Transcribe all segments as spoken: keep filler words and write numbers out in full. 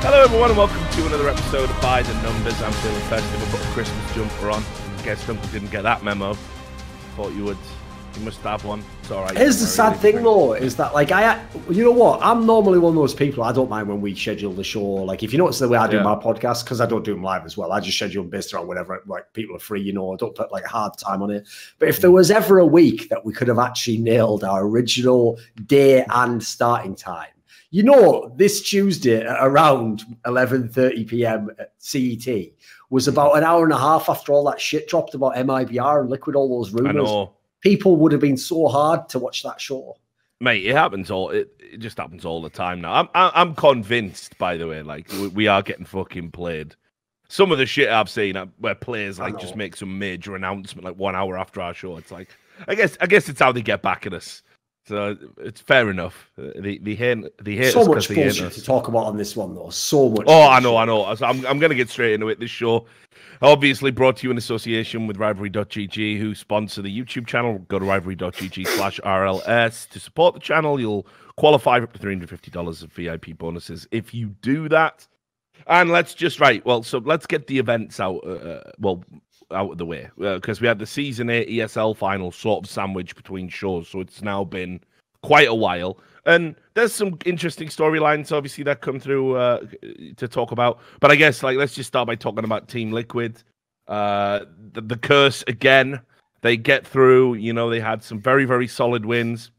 Hello everyone and welcome to another episode of By the Numbers. I'm feeling festive. I've got a Christmas jumper on. I guess Duncan didn't get that memo. Thought you would. You must have one. It's alright. Here's the sad thing though, is that like I, you know what? I'm normally one of those people. I don't mind when we schedule the show. Like if you notice the way I do Yeah. my podcast, because I don't do them live as well. I just schedule them based around whenever like people are free. You know, I don't put like a hard time on it. But if there was ever a week that we could have actually nailed our original day and starting time, you know, this Tuesday at around eleven thirty p m C E T was about an hour and a half after all that shit dropped about M I B R and Liquid, all those rumors. I know. People would have been so hard to watch that show. Mate, it happens all. It, it just happens all the time now. I'm I'm convinced, by the way, like we, we are getting fucking played. Some of the shit I've seen uh, where players like just make some major announcement like one hour after our show. It's like, I guess I guess it's how they get back at us. So it's fair enough. They they hate they hate so us much they hate bullshit us. to talk about on this one though. So much. Oh, bullshit. I know, I know. So I'm I'm gonna get straight into it. This show, obviously brought to you in association with Rivalry dot G G, who sponsor the YouTube channel. Go to Rivalry dot G G slash R L S to support the channel. You'll qualify for up to three hundred fifty dollars of V I P bonuses if you do that. And let's just right. Well, so let's get the events out. Uh, well. out of the way, because uh, we had the season eight E S L final sort of sandwich between shows, so it's now been quite a while, and there's some interesting storylines obviously that come through uh, to talk about. But I guess like let's just start by talking about Team Liquid. Uh, the, the curse again. They get through. You know, they had some very very solid wins,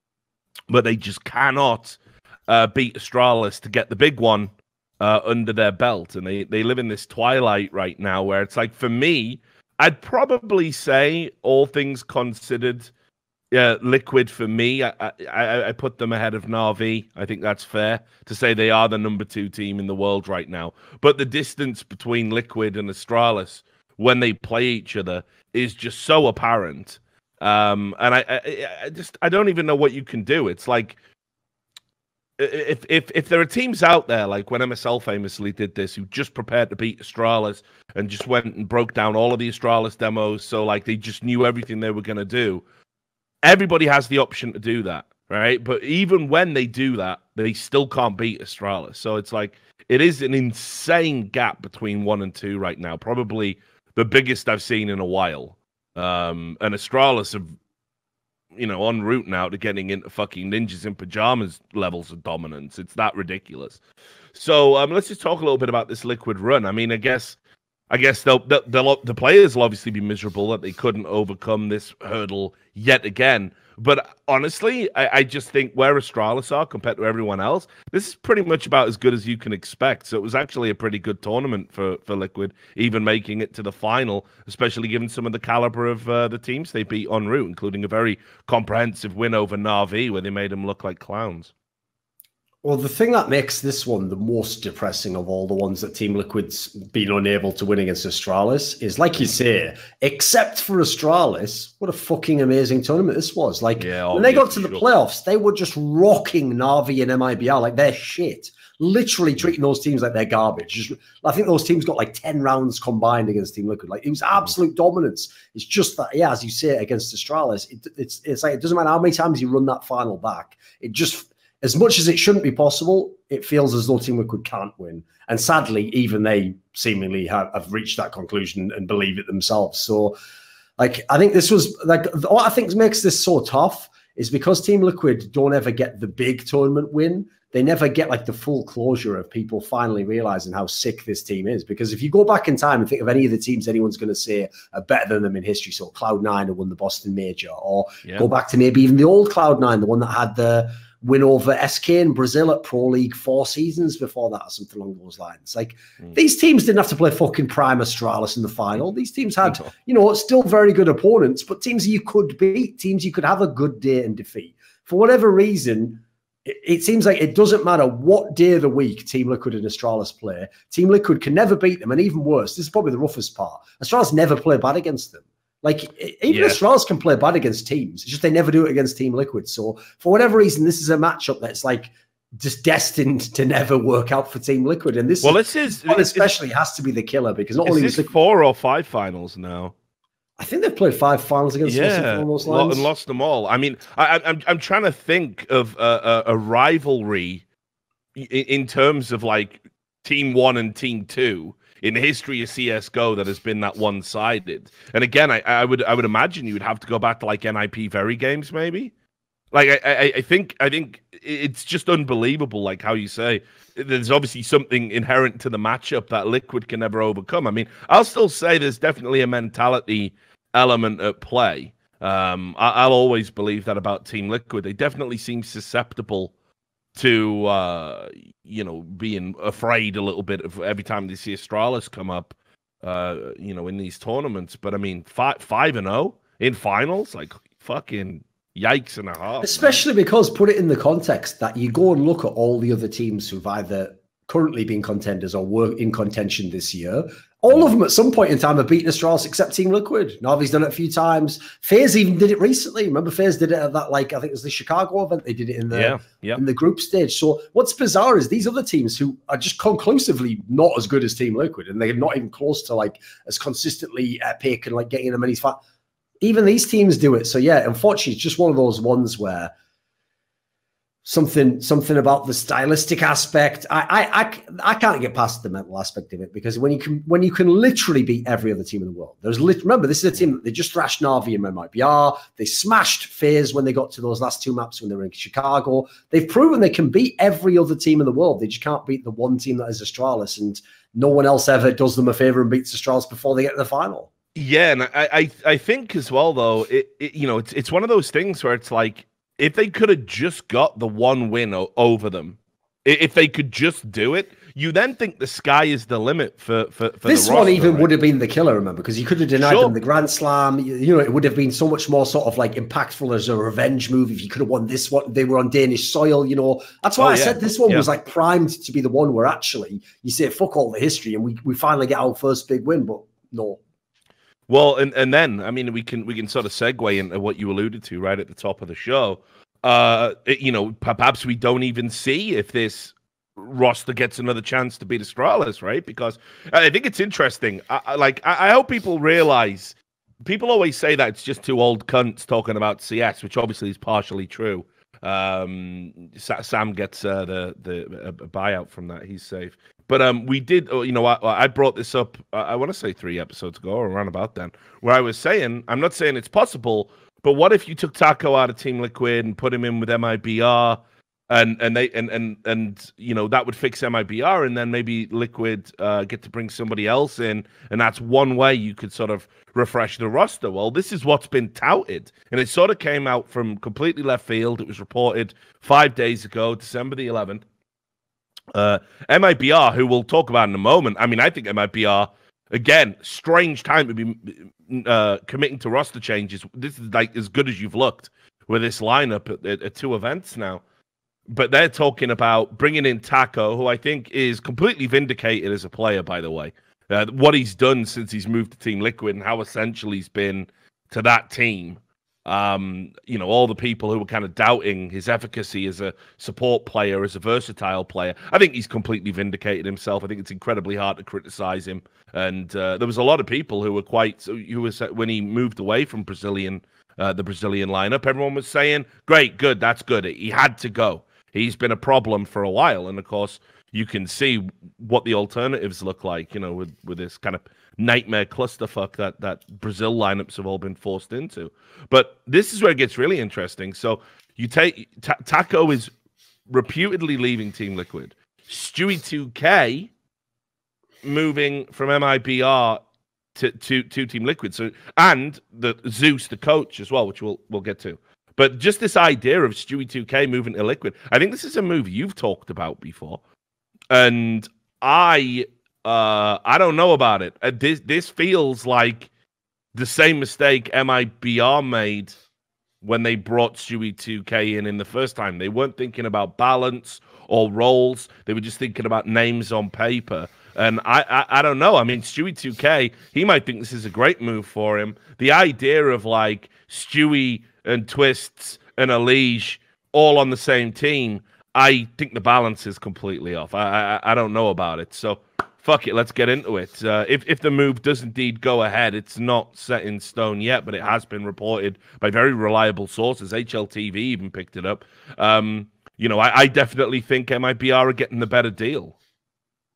but they just cannot uh, beat Astralis to get the big one Uh, under their belt, and they, they live in this twilight right now where it's like, for me, I'd probably say, all things considered, yeah, Liquid for me, I, I, I put them ahead of Na'Vi. I think that's fair to say they are the number two team in the world right now. But the distance between Liquid and Astralis when they play each other is just so apparent. Um, and I, I, I just, I don't even know what you can do. It's like, If if if there are teams out there like when M S L famously did this, who just prepared to beat Astralis and just went and broke down all of the Astralis demos, so like they just knew everything they were going to do. Everybody has the option to do that, right? But even when they do that, they still can't beat Astralis. So it's like it is an insane gap between one and two right now, probably the biggest I've seen in a while. Um, and Astralis have, you know, en route now to getting into fucking ninjas in pajamas levels of dominance. It's that ridiculous. So um, let's just talk a little bit about this Liquid run. I mean, I guess, I guess they'll, they'll, they'll the players will obviously be miserable that they couldn't overcome this hurdle yet again. But honestly, I, I just think where Astralis are compared to everyone else, this is pretty much about as good as you can expect. So it was actually a pretty good tournament for, for Liquid, even making it to the final, especially given some of the caliber of uh, the teams they beat en route, including a very comprehensive win over Na'Vi, where they made them look like clowns. Well, the thing that makes this one the most depressing of all the ones that Team Liquid's been unable to win against Astralis is, like you say, except for Astralis, what a fucking amazing tournament this was. Like, yeah, when they got to the playoffs, they were just rocking Na'Vi and M I B R like they're shit. Literally treating those teams like they're garbage. Just, I think those teams got like ten rounds combined against Team Liquid. Like, it was absolute dominance. It's just that, yeah, as you say, against Astralis, it, it's, it's like, it doesn't matter how many times you run that final back. It just... As much as it shouldn't be possible, it feels as though Team Liquid can't win. And sadly, even they seemingly have, have reached that conclusion and believe it themselves. So, like, I think this was, like, what I think makes this so tough is because Team Liquid don't ever get the big tournament win, they never get, like, the full closure of people finally realizing how sick this team is. Because if you go back in time and think of any of the teams anyone's going to say are better than them in history, so Cloud nine who won the Boston Major, or yeah. go back to maybe even the old Cloud nine, the one that had the win over S K in Brazil at Pro League four seasons before that, or something along those lines. Like, mm. these teams didn't have to play fucking Prime Astralis in the final. These teams had, no. you know, still very good opponents, but teams you could beat, teams you could have a good day and defeat. For whatever reason, it, it seems like it doesn't matter what day of the week Team Liquid and Astralis play. Team Liquid can never beat them, and even worse, this is probably the roughest part, Astralis never play bad against them. Like, even yeah. Astralis can play bad against teams. It's just they never do it against Team Liquid. So, for whatever reason, this is a matchup that's, like, just destined to never work out for Team Liquid. And this, well, this is one especially has to be the killer, because not is only this is four or five finals now. I think they've played five finals against yeah, us on those lines. and lost them all. I mean, I, I'm I'm trying to think of a, a, a rivalry in, in terms of, like, Team One and Team Two in the history of C S G O that has been that one-sided. And again, I, I would I would imagine you would have to go back to like N I P Very Games, maybe. Like I, I I think I think it's just unbelievable. Like how you say, there's obviously something inherent to the matchup that Liquid can never overcome. I mean, I'll still say there's definitely a mentality element at play. Um, I, I'll always believe that about Team Liquid. They definitely seem susceptible to uh, you know, being afraid a little bit of every time they see Astralis come up, uh, you know, in these tournaments. But I mean, five five and zero in finals, like fucking yikes and a half. Especially man. Because put it in the context that you go and look at all the other teams who've either currently been contenders or were in contention this year. All of them at some point in time have beaten Astralis except Team Liquid. Navi's done it a few times. FaZe even did it recently. Remember, FaZe did it at that, like, I think it was the Chicago event. They did it in the, yeah, yeah. in the group stage. So what's bizarre is these other teams who are just conclusively not as good as Team Liquid, and they're not even close to, like, as consistently epic and, like, getting them in these fights. Even these teams do it. So, yeah, unfortunately, it's just one of those ones where something something about the stylistic aspect. I, I I I can't get past the mental aspect of it, because when you can when you can literally beat every other team in the world. There's lit, remember, this is a team that they just thrashed Na'Vi and M I B R. They smashed FaZe when they got to those last two maps when they were in Chicago. They've proven they can beat every other team in the world. They just can't beat the one team that is Astralis, and no one else ever does them a favor and beats Astralis before they get to the final. Yeah, and I I, I think as well though, it, it you know it's it's one of those things where it's like, if they could have just got the one win over them, if they could just do it, you then think the sky is the limit for for, for this the one. roster, Even right? would have been the killer, remember, because you could have denied Sure. them the Grand Slam. You, you know, it would have been so much more sort of like impactful as a revenge move if you could have won this one. They were on Danish soil, you know. That's why Oh, I yeah. said this one Yeah. was like primed to be the one where actually you say fuck all the history and we we finally get our first big win, but no. Well, and and then I mean we can we can sort of segue into what you alluded to right at the top of the show. Uh, it, you know, perhaps we don't even see if this roster gets another chance to beat Astralis, right? Because I think it's interesting. I, I, like, I, I hope people realize. People always say that it's just two old cunts talking about C S, which obviously is partially true. Um, Sam gets uh, the the a buyout from that; he's safe. But um, we did, you know, I, I brought this up. I want to say three episodes ago, or around about then, where I was saying, I'm not saying it's possible. But what if you took Taco out of Team Liquid and put him in with M I B R, and and they and and and you know that would fix M I B R, and then maybe Liquid uh, get to bring somebody else in, and that's one way you could sort of refresh the roster. Well, this is what's been touted, and it sort of came out from completely left field. It was reported five days ago, December the eleventh. Uh, M I B R, who we'll talk about in a moment. I mean, I think M I B R. Again, strange time to be uh, committing to roster changes. This is like as good as you've looked with this lineup at, at, at two events now. But they're talking about bringing in Taco, who I think is completely vindicated as a player, by the way. Uh, what he's done since he's moved to Team Liquid and how essential he's been to that team. Um, you know, all the people who were kind of doubting his efficacy as a support player, as a versatile player. I think he's completely vindicated himself. I think it's incredibly hard to criticize him. And uh, there was a lot of people who were quite, who was when he moved away from Brazilian, uh, the Brazilian lineup, everyone was saying, great, good, that's good. He had to go. He's been a problem for a while. And of course, you can see what the alternatives look like, you know, with, with this kind of nightmare clusterfuck that, that Brazil lineups have all been forced into. But this is where it gets really interesting. So you take, Ta Taco is reputedly leaving Team Liquid. Stewie two K moving from M I B R to, to, to Team Liquid. So, and the Zeus, the coach as well, which we'll, we'll get to. But just this idea of Stewie two K moving to Liquid, I think this is a move you've talked about before. And I uh, I don't know about it. Uh, this this feels like the same mistake M I B R made when they brought Stewie two K in in the first time. They weren't thinking about balance or roles. They were just thinking about names on paper. And I, I, I don't know. I mean, Stewie two K, he might think this is a great move for him. The idea of like Stewie and Twists and Elige all on the same team, I think the balance is completely off. I, I I don't know about it. So fuck it, let's get into it. Uh, if if the move does indeed go ahead, it's not set in stone yet, but it has been reported by very reliable sources. H L T V even picked it up. Um, you know, I, I definitely think M I B R are getting the better deal.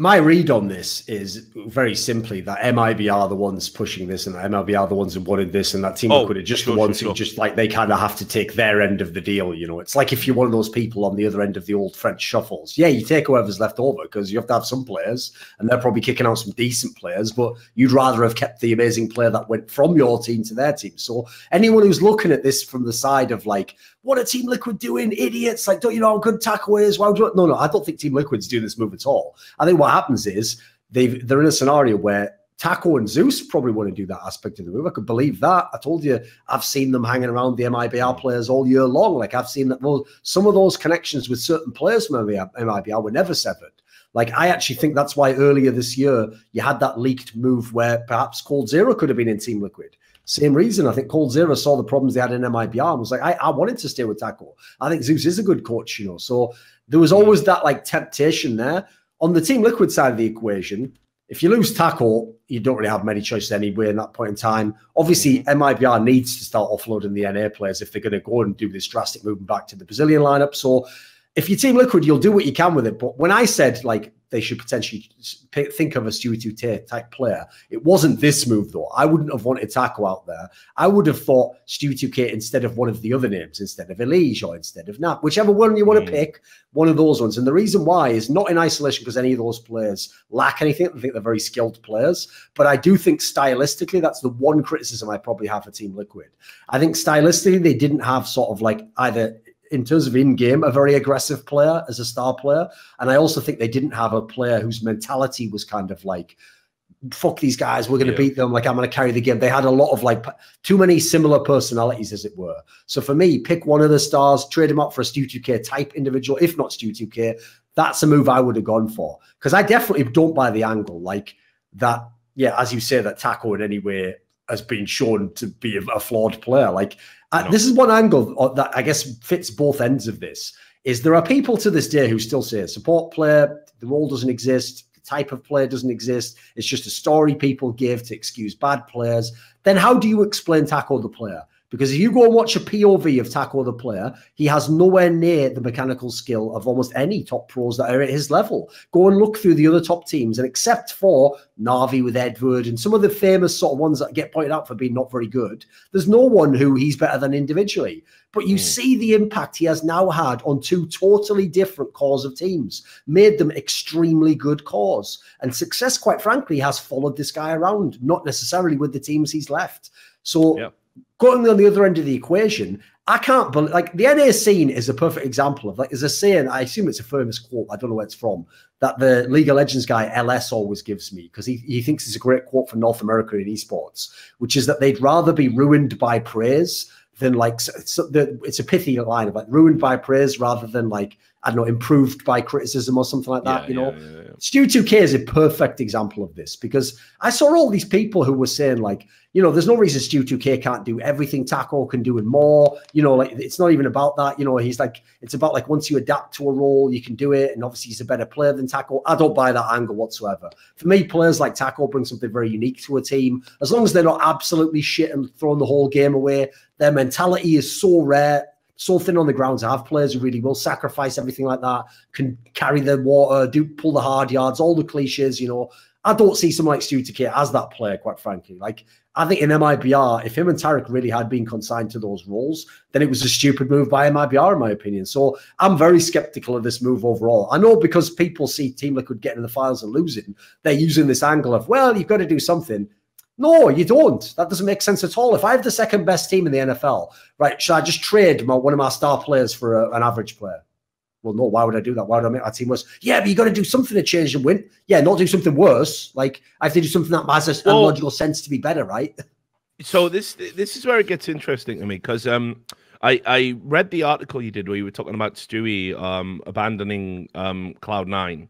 My read on this is very simply that M I B are the ones pushing this, and that M I B are the ones who wanted this, and that Team Oh, Liquid are just sure, the ones sure, who sure. just like they kind of have to take their end of the deal. You know, it's like if you're one of those people on the other end of the old French shuffles. Yeah, you take whoever's left over because you have to have some players, and they're probably kicking out some decent players, but you'd rather have kept the amazing player that went from your team to their team. So anyone who's looking at this from the side of like, what are Team Liquid doing? Idiots! Like, don't you know how good Taco is? Why would you? No, no, I don't think Team Liquid's doing this move at all. I think what happens is they've, they're in a scenario where Taco and Zeus probably want to do that aspect of the move. I could believe that. I told you, I've seen them hanging around the M I B R players all year long. Like, I've seen that well, some of those connections with certain players from M I B R were never severed. Like, I actually think that's why earlier this year you had that leaked move where perhaps Cold Zero could have been in Team Liquid. Same reason. I think Cold Zero saw the problems they had in M I B R and was like, I, I wanted to stay with Taco. I think Zeus is a good coach, you know. So there was always that like temptation there. On the Team Liquid side of the equation, if you lose Taco, you don't really have many choices anyway in that point in time. Obviously, M I B R needs to start offloading the N A players if they're going to go and do this drastic movement back to the Brazilian lineup. So if you're Team Liquid, you'll do what you can with it. But when I said like they should potentially think of a Stewie Tute type player, it wasn't this move though. I wouldn't have wanted Taco out there. I would have thought Stewie Tute instead of one of the other names, instead of Elige or instead of Nap, whichever one you want to mm. pick, one of those ones. And the reason why is not in isolation because any of those players lack anything. I think they're very skilled players. But I do think stylistically, that's the one criticism I probably have for Team Liquid. I think stylistically, they didn't have sort of like either in terms of in-game, a very aggressive player as a star player. And I also think they didn't have a player whose mentality was kind of like, fuck these guys, we're going to yeah. beat them, like I'm going to carry the game. They had a lot of like too many similar personalities, as it were. So for me, pick one of the stars, trade him up for a Stewie Tute type individual, if not Stewie Tute. That's a move I would have gone for. Because I definitely don't buy the angle like that, yeah, as you say, that Taco in any way has been shown to be a, a flawed player. Like, Uh, no. This is one angle that I guess fits both ends of this, is there are people to this day who still say support player, the role doesn't exist, the type of player doesn't exist, it's just a story people give to excuse bad players. Then how do you explain Taco the player? Because if you go and watch a P O V of Taco the player, he has nowhere near the mechanical skill of almost any top pros that are at his level. Go and look through the other top teams, and except for Na'Vi with Edward and some of the famous sort of ones that get pointed out for being not very good, there's no one who he's better than individually. But you mm. see the impact he has now had on two totally different cores of teams, made them extremely good cores. And success, quite frankly, has followed this guy around, not necessarily with the teams he's left. So... Yep. Going on the other end of the equation, I can't believe, like, the N A scene is a perfect example of, like, there's a saying, I assume it's a famous quote, I don't know where it's from, that the League of Legends guy L S always gives me, because he, he thinks it's a great quote for North America in esports, which is that they'd rather be ruined by praise than, like, so the, it's a pithy line of, like, ruined by praise rather than, like, I don't know, improved by criticism or something like that, yeah, you know? Yeah, yeah, yeah. Stewie Tute is a perfect example of this, because I saw all these people who were saying, like, you know, there's no reason Stewie Tute can't do everything Taco can do and more. You know, like, it's not even about that. You know, he's like, it's about like once you adapt to a role, you can do it. And obviously he's a better player than Taco. I don't buy that angle whatsoever. For me, players like Taco bring something very unique to a team. As long as they're not absolutely shit and throwing the whole game away, their mentality is so rare, so thin on the ground to have players who really will sacrifice everything like that, can carry the water, do pull the hard yards, all the cliches, you know. I don't see someone like Stewie Tute as that player, quite frankly. Like, I think in M I B R, if him and Tarek really had been consigned to those roles, then it was a stupid move by M I B R, in my opinion. So I'm very skeptical of this move overall. I know because people see Team Liquid getting in the finals and losing, they're using this angle of, well, you've got to do something. No, you don't. That doesn't make sense at all. If I have the second best team in the N F L, right, should I just trade my, one of my star players for a, an average player? Well, no, why would I do that? Why would I make our team worse? Yeah, but you got to do something to change and win. Yeah, not do something worse. Like, I have to do something that has a well, logical sense to be better, right? So this this is where it gets interesting to me, because um, I, I read the article you did where you were talking about Stewie um, abandoning um, Cloud nine.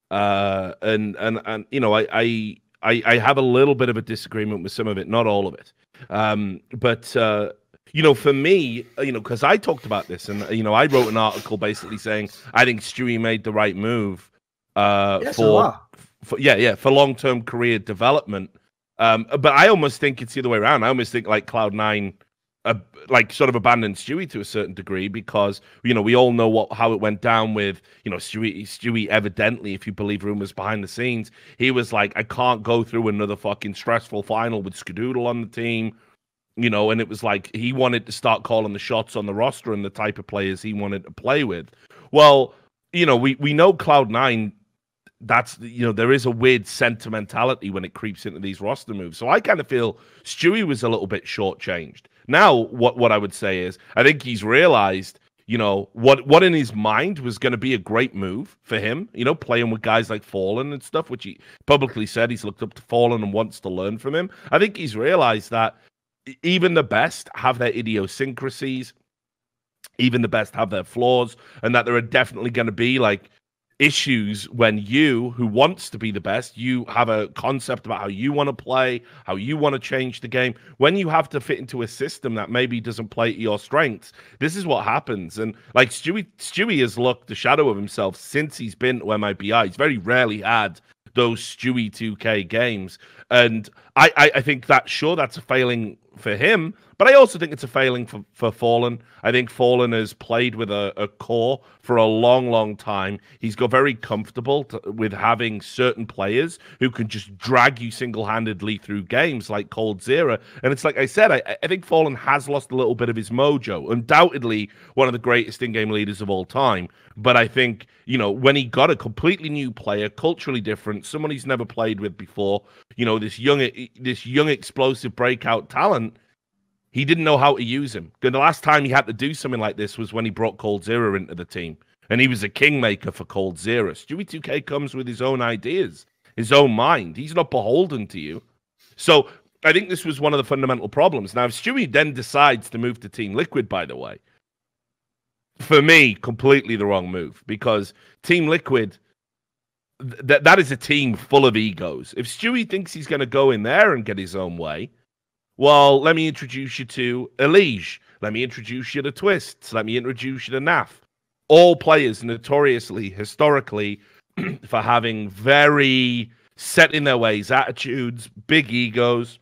Uh, and, and, and, you know, I, I, I, I have a little bit of a disagreement with some of it, not all of it. Um, but... Uh, You know, for me, you know, because I talked about this, and you know, I wrote an article basically saying I think Stewie made the right move uh, yes, for, for, yeah, yeah, for long-term career development. Um, but I almost think it's the other way around. I almost think like Cloud nine uh, like sort of abandoned Stewie to a certain degree because, you know, we all know what how it went down with, you know, Stewie, Stewie evidently, if you believe rumors behind the scenes, he was like, I can't go through another fucking stressful final with Skadoodle on the team, you know, and it was like he wanted to start calling the shots on the roster and the type of players he wanted to play with. Well, you know, we, we know Cloud nine, that's, you know, there is a weird sentimentality when it creeps into these roster moves. So I kind of feel Stewie was a little bit shortchanged. Now, what, what I would say is, I think he's realized, you know, what, what in his mind was going to be a great move for him, you know, playing with guys like Fallen and stuff, which he publicly said he's looked up to Fallen and wants to learn from him. I think he's realized that even the best have their idiosyncrasies, even the best have their flaws, and that there are definitely going to be, like, issues when you, who wants to be the best, you have a concept about how you want to play, how you want to change the game. When you have to fit into a system that maybe doesn't play to your strengths, this is what happens. And like Stewie, Stewie has looked the shadow of himself since he's been to M I B I. He's very rarely had those Stewie two K games. And I, I, I think that, sure, that's a failing for him, but I also think it's a failing for, for Fallen. I think Fallen has played with a, a core for a long, long time. He's got very comfortable to, with having certain players who can just drag you single-handedly through games like coldzera. And it's like I said, I, I think Fallen has lost a little bit of his mojo. Undoubtedly one of the greatest in-game leaders of all time. But I think, you know, when he got a completely new player, culturally different, someone he's never played with before, you know, this young, this young explosive breakout talent, he didn't know how to use him. And the last time he had to do something like this was when he brought coldzera into the team. And he was a kingmaker for coldzera. Stewie two K comes with his own ideas, his own mind. He's not beholden to you. So I think this was one of the fundamental problems. Now, if Stewie then decides to move to Team Liquid, by the way, for me, completely the wrong move. Because Team Liquid, th that is a team full of egos. If Stewie thinks he's going to go in there and get his own way, well, let me introduce you to Elige. Let me introduce you to Twists. Let me introduce you to N A F. All players notoriously, historically, for having very set in their ways attitudes, big egos.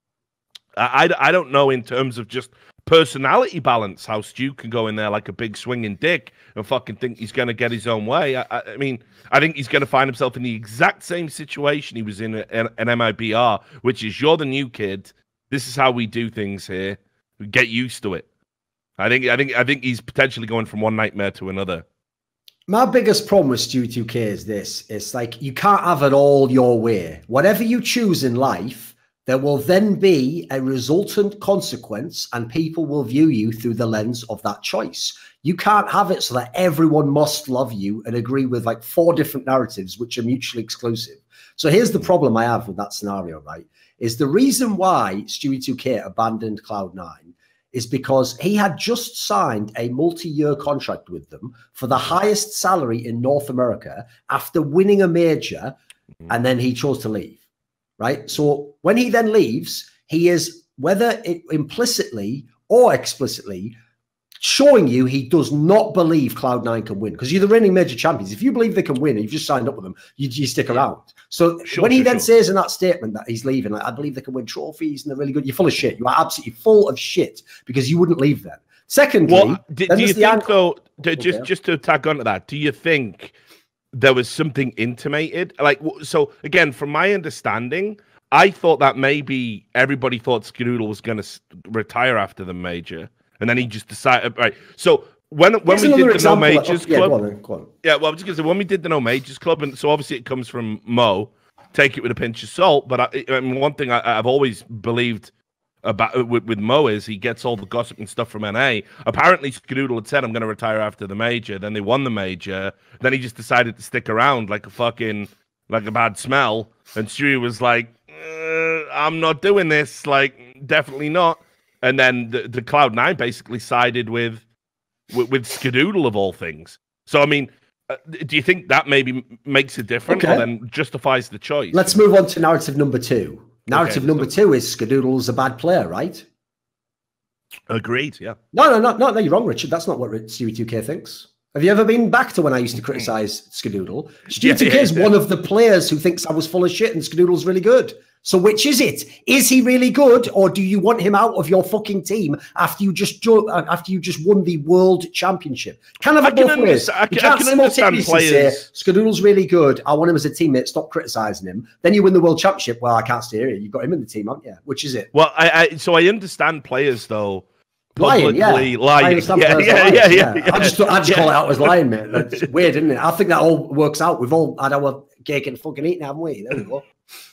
I, I, I don't know in terms of just personality balance how Stu can go in there like a big swinging dick and fucking think he's going to get his own way. I, I mean, I think he's going to find himself in the exact same situation he was in an M I B R, which is you're the new kid. This is how we do things here. Get used to it. I think I think I think he's potentially going from one nightmare to another. My biggest problem with Stewie two K is this. It's like you can't have it all your way. Whatever you choose in life, there will then be a resultant consequence and people will view you through the lens of that choice. You can't have it so that everyone must love you and agree with like four different narratives which are mutually exclusive. So here's the problem I have with that scenario, right? Is the reason why Stewie two K abandoned Cloud nine is because he had just signed a multi-year contract with them for the highest salary in North America after winning a major, mm-hmm. and then he chose to leave, right? So when he then leaves, he is, whether it implicitly or explicitly, showing you he does not believe Cloud nine can win, because you're the reigning major champions. If you believe they can win and you've just signed up with them, you, you stick around. So sure, when he sure, then sure. says in that statement that he's leaving, like, I believe they can win trophies and they're really good, you're full of shit. You are absolutely full of shit because you wouldn't leave them. Secondly, well, do, do you think angle. though, do, just, okay. just to tag onto that, do you think there was something intimated? Like, so again, from my understanding, I thought that maybe everybody thought Skadoodle was going to retire after the major. And then he just decided, right? So when when we did the No Majors Club, yeah, go on then, go on. yeah, well, I was just gonna say when we did the No Majors Club, and so obviously it comes from Mo. Take it with a pinch of salt, but I, I mean, one thing I, I've always believed about with, with Mo is he gets all the gossip and stuff from N A. Apparently, Skadoodle had said, "I'm going to retire after the major." Then they won the major. Then he just decided to stick around like a fucking like a bad smell. And Stewie was like, uh, "I'm not doing this. Like, definitely not." And then the, the Cloud nine basically sided with, with with Skadoodle of all things. So, I mean, uh, do you think that maybe makes it different, okay. or then justifies the choice? Let's move on to narrative number two. Narrative okay, number so... two is Skadoodle's a bad player, right? Agreed, yeah. No, no, no, no, no, you're wrong, Richard. That's not what Stewie two K thinks. Have you ever been back to when I used to criticize Skadoodle? Stewie yeah, two K yeah, is yeah. one of the players who thinks I was full of shit and Skadoodle's really good. So which is it? Is he really good, or do you want him out of your fucking team after you just after you just won the world championship? Kind of both ways. I can, I can understand players. Skadoodle's really good. I want him as a teammate. Stop criticizing him. Then you win the world championship. Well, I can't stay here. You've got him in the team, haven't you? Which is it? Well, I, I so I understand players though. Lying, yeah. lying. Yeah, yeah, yeah, yeah, yeah, yeah. I just, I just yeah. call it out as lying, mate. That's weird, isn't it? I think that all works out. We've all had our cake and fucking eating, haven't we? There we go.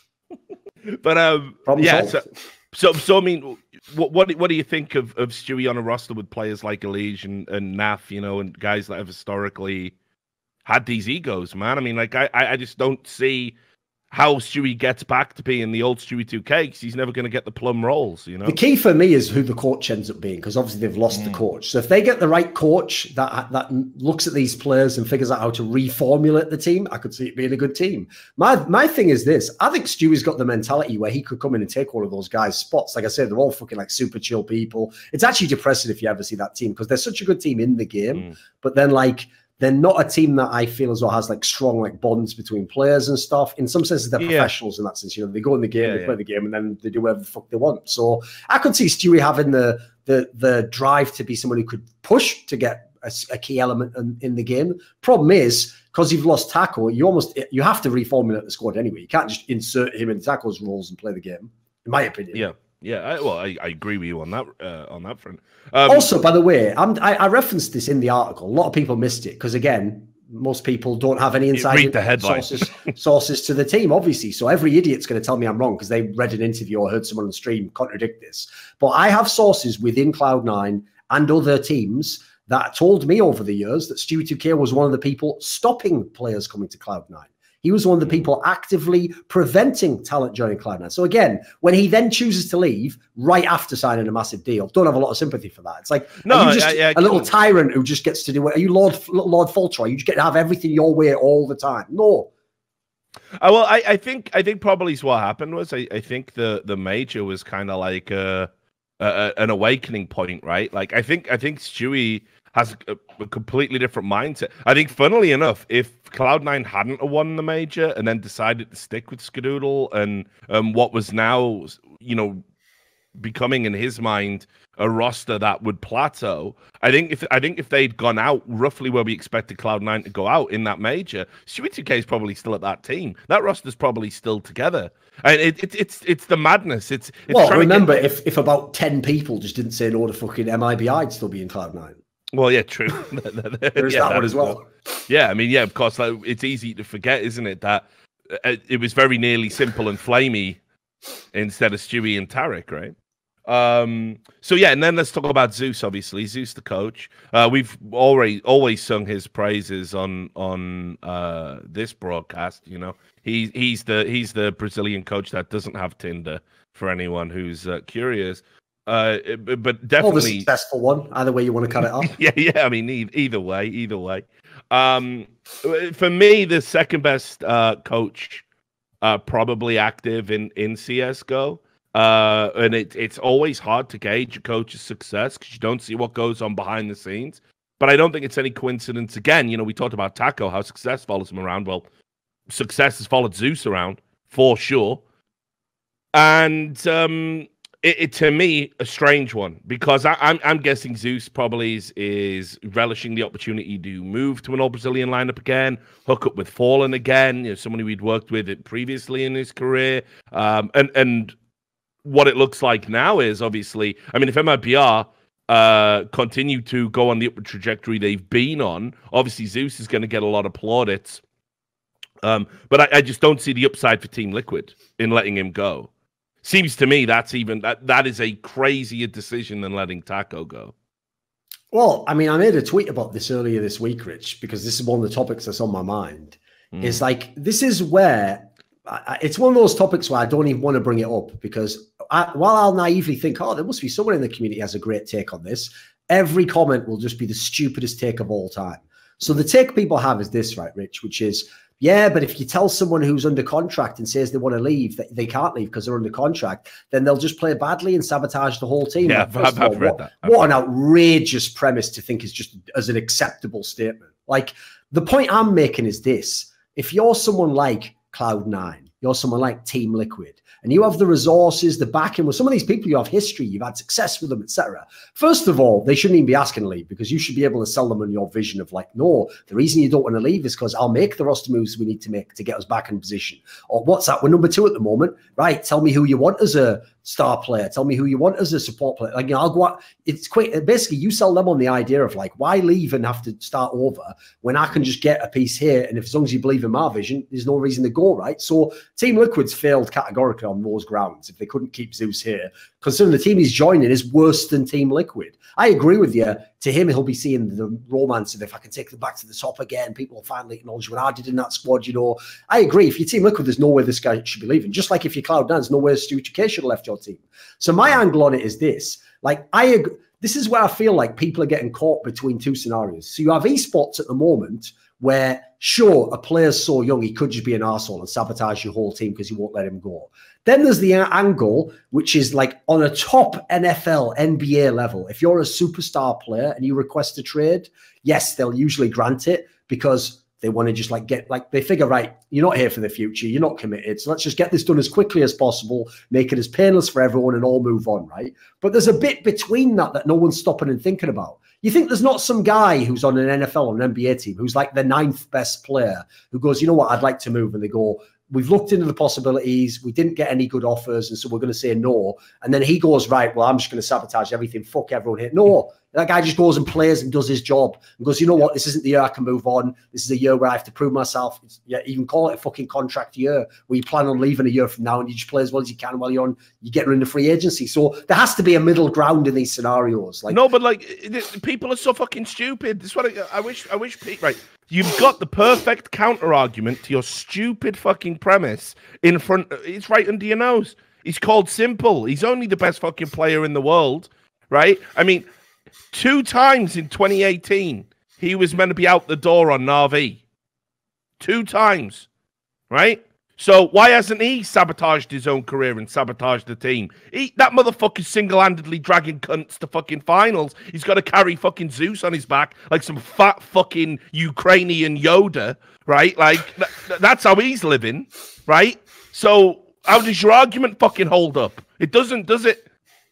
But um, Problem yeah. solved. So, so, so I mean, what what what do you think of of Stewie on a roster with players like Elige and and Naf, you know, and guys that have historically had these egos, man? I mean, like I I just don't see how Stewie gets back to being the old Stewie two K, because he's never going to get the plum rolls, you know? The key for me is who the coach ends up being, because obviously they've lost mm. the coach. So if they get the right coach that that looks at these players and figures out how to reformulate the team, I could see it being a good team. My my thing is this. I think Stewie's got the mentality where he could come in and take one of those guys' spots. Like I said, they're all fucking like super chill people. It's actually depressing if you ever see that team, because they're such a good team in the game. Mm. But then like, they're not a team that I feel as though has like strong like bonds between players and stuff. In some senses, they're yeah. professionals in that sense. You know, they go in the game, yeah, they yeah. play the game, and then they do whatever the fuck they want. So I could see Stewie having the the the drive to be someone who could push to get a, a key element in, in the game. Problem is, because you've lost Taco, you almost you have to reformulate the squad anyway. You can't just insert him in Taco's roles and play the game. In my opinion, yeah. Yeah, I, well, I, I agree with you on that uh, on that front. Um, also, by the way, I'm, I, I referenced this in the article. A lot of people missed it because, again, most people don't have any inside read the headline. sources, sources to the team, obviously. So every idiot's going to tell me I'm wrong because they read an interview or heard someone on the stream contradict this. But I have sources within Cloud nine and other teams that told me over the years that Stewie two K was one of the people stopping players coming to Cloud nine. He was one of the people actively preventing talent joining Cloud nine. So again, when he then chooses to leave right after signing a massive deal, don't have a lot of sympathy for that. It's like, no, are you just I, I, a little tyrant who just gets to do it? Are you Lord Lord Fultroy? You just get to have everything your way all the time? No. Uh, well, I, I think I think probably what happened was I, I think the the major was kind of like a, a, an awakening point, right? Like I think I think Stewie has a, a completely different mindset. I think, funnily enough, if Cloud nine hadn't won the major and then decided to stick with Skadoodle and um, what was now, you know, becoming in his mind a roster that would plateau, I think if I think if they'd gone out roughly where we expected Cloud nine to go out in that major, Stewie two K is probably still at that team. That roster's probably still together. And it, it, it's it's the madness. It's, it's well, remember, get... if, if about ten people just didn't say no to fucking M I B, I'd still be in Cloud nine. Well, yeah, true. There's yeah, that one as well. Yeah, I mean, yeah, of course, like, it's easy to forget, isn't it, that uh, it was very nearly Simple and Flamey instead of Stewie and Tarek, right? Um, so, yeah, and then let's talk about Zeus, obviously. Zeus, the coach. Uh, we've already always sung his praises on on uh, this broadcast, you know. He, he's the he's the Brazilian coach that doesn't have Tinder, for anyone who's uh, curious. Uh, but definitely or the successful one. Either way you want to cut it off. yeah, yeah. I mean, either, either way, either way. Um, for me, the second best uh, coach, uh, probably active in in C S G O. Uh, and it, it's always hard to gauge a coach's success because you don't see what goes on behind the scenes. But I don't think it's any coincidence. Again, you know, we talked about Taco, how success follows him around. Well, success has followed Zeus around for sure. And um. It, it to me a strange one because I, I'm I'm guessing Zeus probably is, is relishing the opportunity to move to an all Brazilian lineup again, hook up with Fallen again, you know, someone who he'd worked with it previously in his career, um, and and what it looks like now is obviously, I mean, if M I B R uh, continue to go on the upward trajectory they've been on, obviously Zeus is going to get a lot of plaudits, um, but I, I just don't see the upside for Team Liquid in letting him go. Seems to me that's even that that is a crazier decision than letting Taco go. Well, I mean, I made a tweet about this earlier this week, Rich, because this is one of the topics that's on my mind. Mm. Is like this is where I, it's one of those topics where I don't even want to bring it up because I, while I'll naively think, oh, there must be someone in the community who has a great take on this, every comment will just be the stupidest take of all time. So the take people have is this, right, Rich, which is, yeah, but if you tell someone who's under contract and says they want to leave, that they can't leave because they're under contract, then they'll just play badly and sabotage the whole team. Yeah, like, I've, I've all, read what, that. I've what read an outrageous premise to think is just as an acceptable statement. Like, the point I'm making is this. If you're someone like Cloud nine you're someone like Team Liquid, and you have the resources, the backing with some of these people, you have history, you've had success with them, et cetera. First of all, they shouldn't even be asking to leave, because you should be able to sell them on your vision of like, no, the reason you don't want to leave is because I'll make the roster moves we need to make to get us back in position. Or what's that? We're number two at the moment, right? Tell me who you want as a star player. Tell me who you want as a support player. Like, you know, I'll go out. It's quite basically you sell them on the idea of like, why leave and have to start over when I can just get a piece here? And if as long as you believe in my vision, there's no reason to go, right? So Team Liquid's failed categorically on those grounds if they couldn't keep Zeus here, considering the team he's joining is worse than Team Liquid. I agree with you. To him, he'll be seeing the romance of if I can take them back to the top again, people will finally acknowledge what I did in that squad, you know. I agree. If you're Team Liquid, there's no way this guy should be leaving. Just like if you're Cloud nine, there's no way Stuart K should have left your team. So my angle on it is this. Like, I agree. This is where I feel like people are getting caught between two scenarios. So you have esports at the moment where, sure, a player's so young, he could just be an arsehole and sabotage your whole team because you won't let him go. Then there's the angle, which is like on a top N F L, N B A level. If you're a superstar player and you request a trade, yes, they'll usually grant it because they want to just like get, like they figure, right, you're not here for the future. You're not committed. So let's just get this done as quickly as possible, make it as painless for everyone and all move on, right? But there's a bit between that that no one's stopping and thinking about. You think there's not some guy who's on an N F L or an N B A team who's like the ninth best player who goes, you know what, I'd like to move. And they go, we've looked into the possibilities. We didn't get any good offers. And so we're going to say no. And then he goes, right, well, I'm just going to sabotage everything. Fuck everyone here. No, that guy just goes and plays and does his job and goes, you know what, this isn't the year I can move on. This is a year where I have to prove myself. It's, yeah, even call it a fucking contract year where you plan on leaving a year from now and you just play as well as you can while you're on, you get into free agency. So there has to be a middle ground in these scenarios. Like, no, but like people are so fucking stupid. This is what I, I wish, I wish, right. You've got the perfect counter argument to your stupid fucking premise in front. It's right under your nose. He's called Simple. He's only the best fucking player in the world, right? I mean, two times in twenty eighteen, he was meant to be out the door on Na'Vi. Two times, right? So why hasn't he sabotaged his own career and sabotaged the team? He, that motherfucker's single-handedly dragging cunts to fucking finals. He's got to carry fucking Zeus on his back like some fat fucking Ukrainian Yoda, right? Like, th that's how he's living, right? So how does your argument fucking hold up? It doesn't, does it?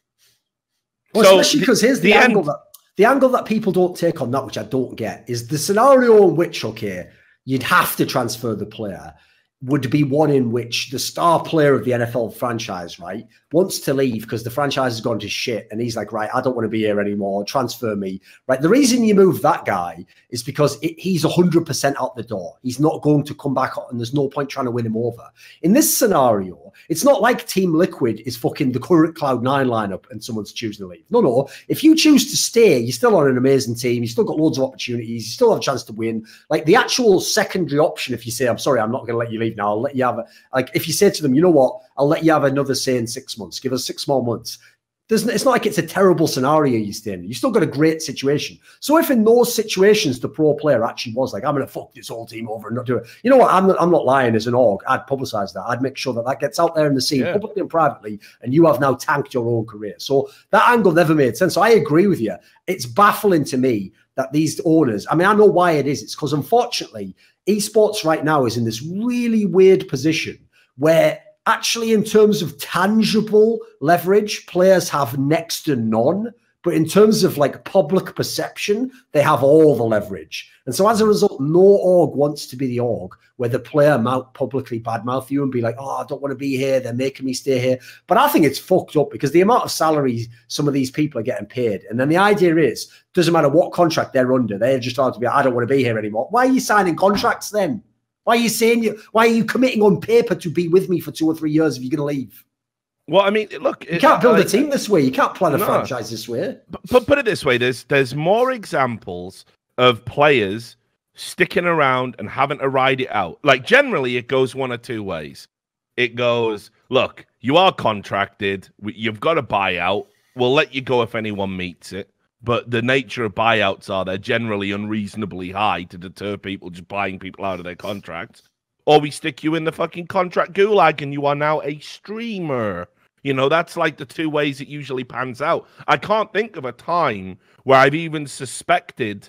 Well, so especially because here's the, the angle that the angle that people don't take on that, which I don't get, is the scenario in which, okay, you'd have to transfer the player, would be one in which the star player of the N F L franchise, right, wants to leave because the franchise has gone to shit. And he's like, right, I don't want to be here anymore. Transfer me. Right. The reason you move that guy is because it, he's one hundred percent out the door. He's not going to come back and there's no point trying to win him over. In this scenario, it's not like Team Liquid is fucking the current Cloud nine lineup and someone's choosing to leave. No, no. If you choose to stay, you're still on an amazing team. You've still got loads of opportunities. You still have a chance to win. Like the actual secondary option, if you say, I'm sorry, I'm not going to let you leave now. I'll let you have a, like, if you say to them, you know what, I'll let you have another say in six months, give us six more months. There's, it's not like it's a terrible scenario you stay in. You still got a great situation. So if in those situations, the pro player actually was like, I'm going to fuck this whole team over and not do it. You know what? I'm not, I'm not lying as an org. I'd publicize that. I'd make sure that that gets out there in the scene, yeah, publicly and privately, and you have now tanked your own career. So that angle never made sense. So I agree with you. It's baffling to me that these owners, I mean, I know why it is. It's because unfortunately, esports right now is in this really weird position where actually in terms of tangible leverage, players have next to none. But in terms of like public perception, they have all the leverage. And so as a result, no org wants to be the org where the player might publicly badmouth you and be like, oh, I don't want to be here. They're making me stay here. But I think it's fucked up because the amount of salaries some of these people are getting paid. And then the idea is, doesn't matter what contract they're under, they're just allowed to be, I don't want to be here anymore. Why are you signing contracts then? Why are you saying you, why are you committing on paper to be with me for two or three years if you're going to leave? Well, I mean, look, you can't build I, a team this way. You can't plan a no. franchise this way. But, but put it this way: there's there's more examples of players sticking around and having to ride it out. Like generally, it goes one or two ways. It goes, look, you are contracted. You've got a buyout. We'll let you go if anyone meets it. But the nature of buyouts are they're generally unreasonably high to deter people just buying people out of their contracts. Or we stick you in the fucking contract gulag and you are now a streamer. You know, that's like the two ways it usually pans out. I can't think of a time where I've even suspected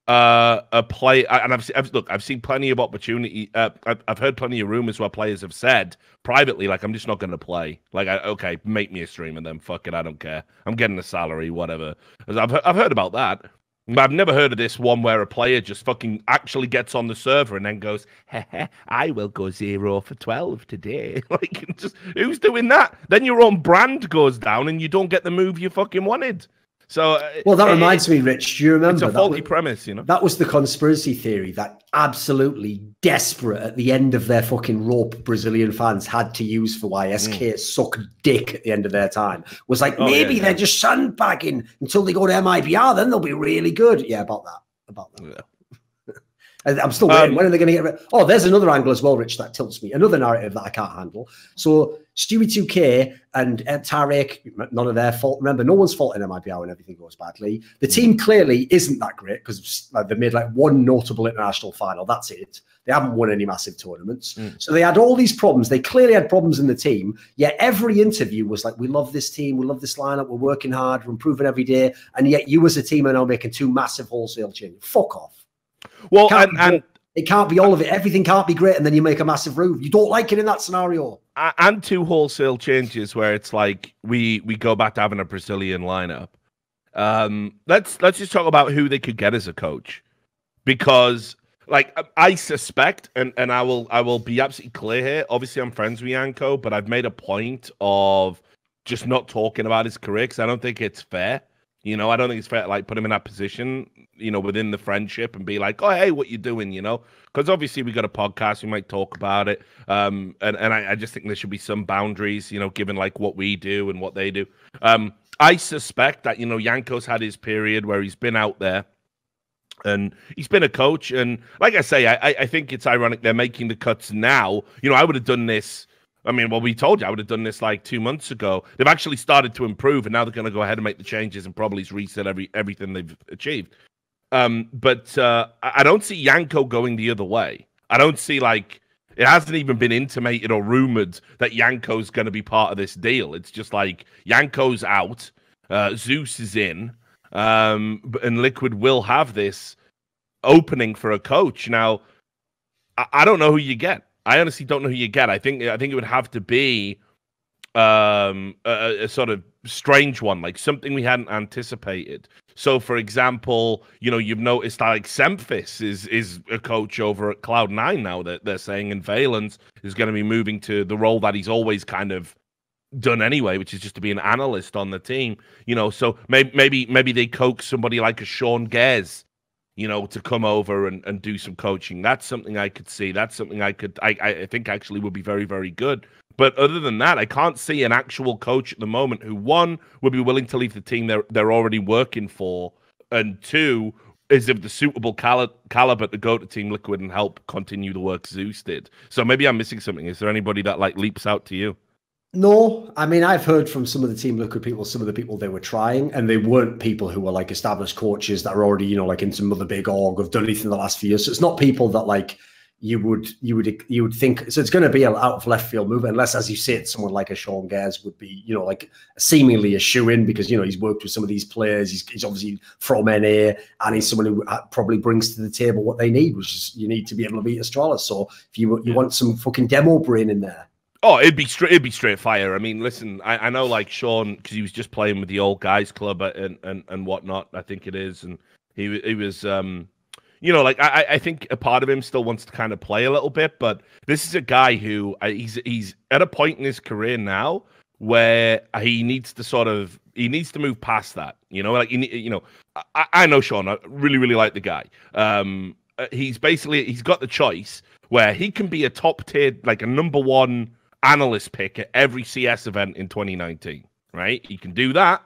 uh, a play, and I've, I've look, I've seen plenty of opportunity. Uh, I've, I've heard plenty of rumors where players have said privately, like, I'm just not going to play. Like, I, okay, make me a streamer, then fuck it, I don't care. I'm getting a salary, whatever. I've I've heard about that, but I've never heard of this one where a player just fucking actually gets on the server and then goes, heh heh, I will go zero for twelve today. Like, just who's doing that? Then your own brand goes down and you don't get the move you fucking wanted. So, uh, well, that it, reminds me, Rich. Do you remember? It's a faulty was, premise, you know. That was the conspiracy theory that absolutely desperate at the end of their fucking rope Brazilian fans had to use for why S K mm. suck dick at the end of their time. Was like, oh, maybe yeah, they're yeah. just sandbagging until they go to M I B R, then they'll be really good. Yeah, about that. About that. Yeah. I'm still waiting. Um, when are they going to get rid? Oh, there's another angle as well, Rich, that tilts me. Another narrative that I can't handle. So Stewie two K and uh, Tarek, none of their fault. Remember, no one's fault in M I B R when everything goes badly. The team clearly isn't that great because like, they made like one notable international final. That's it. They haven't won any massive tournaments. Mm. So they had all these problems. They clearly had problems in the team. Yet every interview was like, we love this team. We love this lineup. We're working hard. We're improving every day. And yet you as a team are now making two massive wholesale changes. Fuck off. Well, it and, and it can't be all of it. Everything can't be great, and then you make a massive move. You don't like it in that scenario. And two wholesale changes where it's like we we go back to having a Brazilian lineup. Um, let's let's just talk about who they could get as a coach, because like I suspect, and and I will I will be absolutely clear here. Obviously, I'm friends with Yanko, but I've made a point of just not talking about his career because I don't think it's fair. You know, I don't think it's fair to, like, put him in that position, you know, within the friendship and be like, oh, hey, what you doing, you know? Because obviously we got a podcast, we might talk about it. Um, and and I, I just think there should be some boundaries, you know, given, like, what we do and what they do. Um, I suspect that, you know, Yanko's had his period where he's been out there and he's been a coach. And like I say, I, I think it's ironic they're making the cuts now. You know, I would have done this. I mean, well, we told you I would have done this like two months ago. They've actually started to improve, and now they're going to go ahead and make the changes and probably reset every everything they've achieved. Um, but uh, I don't see Yanko going the other way. I don't see, like, it hasn't even been intimated or rumored that Yanko's going to be part of this deal. It's just like Yanko's out, uh, Zeus is in, um, and Liquid will have this opening for a coach. Now, I, I don't know who you get. I honestly don't know who you get. I think I think it would have to be um, a, a sort of strange one, like something we hadn't anticipated. So, for example, you know, you've noticed like Semphis is is a coach over at Cloud nine now that they're saying, and Valens is going to be moving to the role that he's always kind of done anyway, which is just to be an analyst on the team. You know, so maybe maybe maybe they coax somebody like a Sean Gares, you know, to come over and, and do some coaching. That's something I could see. That's something I could, I, I think actually would be very, very good. But other than that, I can't see an actual coach at the moment who, one, would be willing to leave the team they're, they're already working for, and two, is of the suitable cali caliber to go to Team Liquid and help continue the work Zeus did. So maybe I'm missing something. Is there anybody that like leaps out to you? No, I mean, I've heard from some of the Team Liquid people, some of the people they were trying, and they weren't people who were like established coaches that are already, you know, like in some other big org, have done anything in the last few years. So it's not people that like you would, you would, you would think. So it's going to be an out of left field move, unless, as you say, it's someone like a Sean Gares would be, you know, like seemingly a shoe in because, you know, he's worked with some of these players. He's, he's obviously from N A, and he's someone who probably brings to the table what they need, which is you need to be able to beat Astralis. So if you you want some fucking demo brain in there. Oh, it'd be straight. It'd be straight fire. I mean, listen, I, I know like Sean because he was just playing with the old guys club and and and whatnot. I think it is, and he he was, um, you know, like I I think a part of him still wants to kind of play a little bit, but this is a guy who uh, he's he's at a point in his career now where he needs to sort of he needs to move past that. You know, like he, you know, I, I know Sean. I really really like the guy. Um, he's basically he's got the choice where he can be a top tier, like a number one analyst pick at every C S event in twenty nineteen, right? He can do that,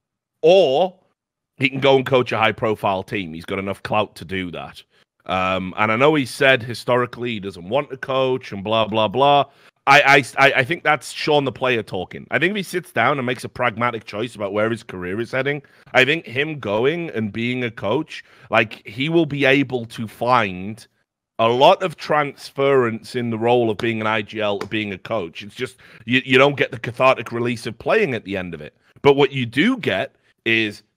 or he can go and coach a high-profile team. He's got enough clout to do that. Um, and I know he said historically he doesn't want to coach and blah, blah, blah. I, I, I think that's Sean the player talking. I think if he sits down and makes a pragmatic choice about where his career is heading, I think him going and being a coach, like, he will be able to find a lot of transference in the role of being an I G L to being a coach. It's just, you, you don't get the cathartic release of playing at the end of it. But what you do get is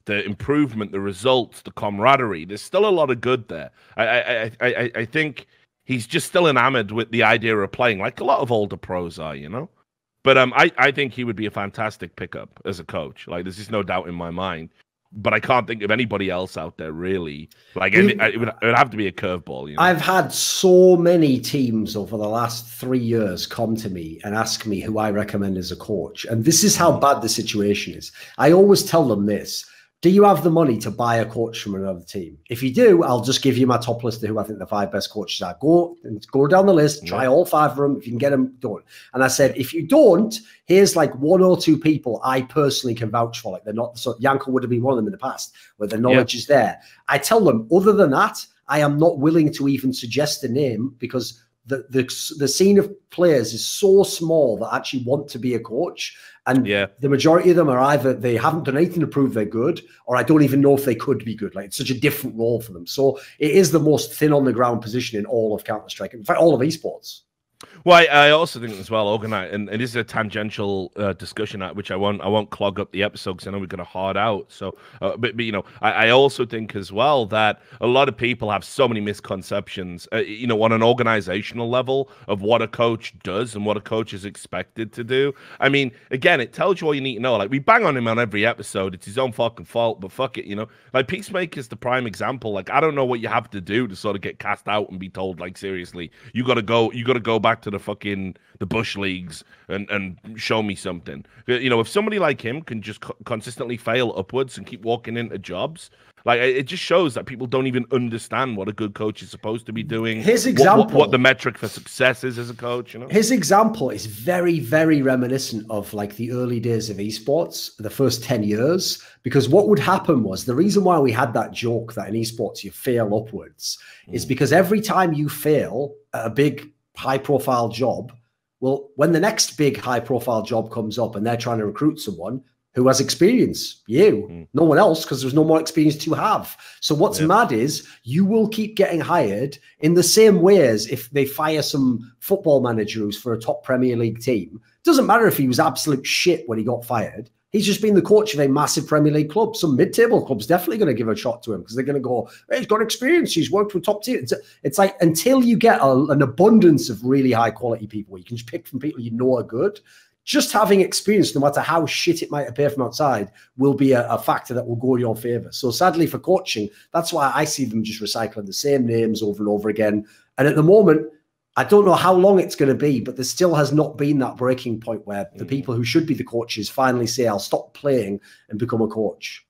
the improvement, the results, the camaraderie. There's still a lot of good there. I I I I, I think he's just still enamored with the idea of playing like a lot of older pros are, you know. But um, I I think he would be a fantastic pickup as a coach. Like, there's just no doubt in my mind. But I can't think of anybody else out there really. Like, it, it, would, it would have to be a curveball. You know? I've had so many teams over the last three years come to me and ask me who I recommend as a coach. And this is how bad the situation is. I always tell them this. Do you have the money to buy a coach from another team? If you do, I'll just give you my top list of who I think the five best coaches are. Go and go down the list, try all five of them. If you can get them, done. And I said, if you don't, here's like one or two people I personally can vouch for. Like, they're not, so Yankel would have been one of them in the past, where the knowledge yeah. is there. I tell them, other than that, I am not willing to even suggest a name, because the the the scene of players is so small that actually want to be a coach. And yeah. the majority of them are either they haven't done anything to prove they're good, or I don't even know if they could be good. Like, it's such a different role for them. So it is the most thin on the ground position in all of Counter-Strike. In fact, all of esports. Well, I, I also think as well, organize, and, and this is a tangential uh, discussion, which I won't, I won't clog up the episode because I know we're going to hard out. So, uh, but, but you know, I, I also think as well that a lot of people have so many misconceptions, uh, you know, on an organizational level of what a coach does and what a coach is expected to do. I mean, again, it tells you all you need to know. Like, we bang on him on every episode; it's his own fucking fault. But fuck it, you know. Like, Peacemaker's the prime example. Like, I don't know what you have to do to sort of get cast out and be told, like, seriously, you got to go, you got to go back to the fucking the bush leagues and and show me something. You know, if somebody like him can just co consistently fail upwards and keep walking into jobs, like, it just shows that people don't even understand what a good coach is supposed to be doing. His example, what, what, what the metric for success is as a coach. You know, his example is very, very reminiscent of like the early days of esports, the first ten years. Because what would happen was, the reason why we had that joke that in esports you fail upwards mm. is because every time you fail at a big high-profile job, well, when the next big high-profile job comes up and they're trying to recruit someone who has experience, you, mm. no one else, because there's no more experience to have. So what's yeah. mad is you will keep getting hired in the same way as if they fire some football manager who's for a top Premier League team. Doesn't matter if he was absolute shit when he got fired. He's just been the coach of a massive Premier League club. Some mid-table club's definitely going to give a shot to him because they're going to go, hey, he's got experience. He's worked with top teams. It's, it's like, until you get a, an abundance of really high-quality people, you can just pick from people you know are good. Just having experience, no matter how shit it might appear from outside, will be a, a factor that will go in your favor. So sadly for coaching, that's why I see them just recycling the same names over and over again. And at the moment, I don't know how long it's going to be, but there still has not been that breaking point where the people who should be the coaches finally say, I'll stop playing and become a coach.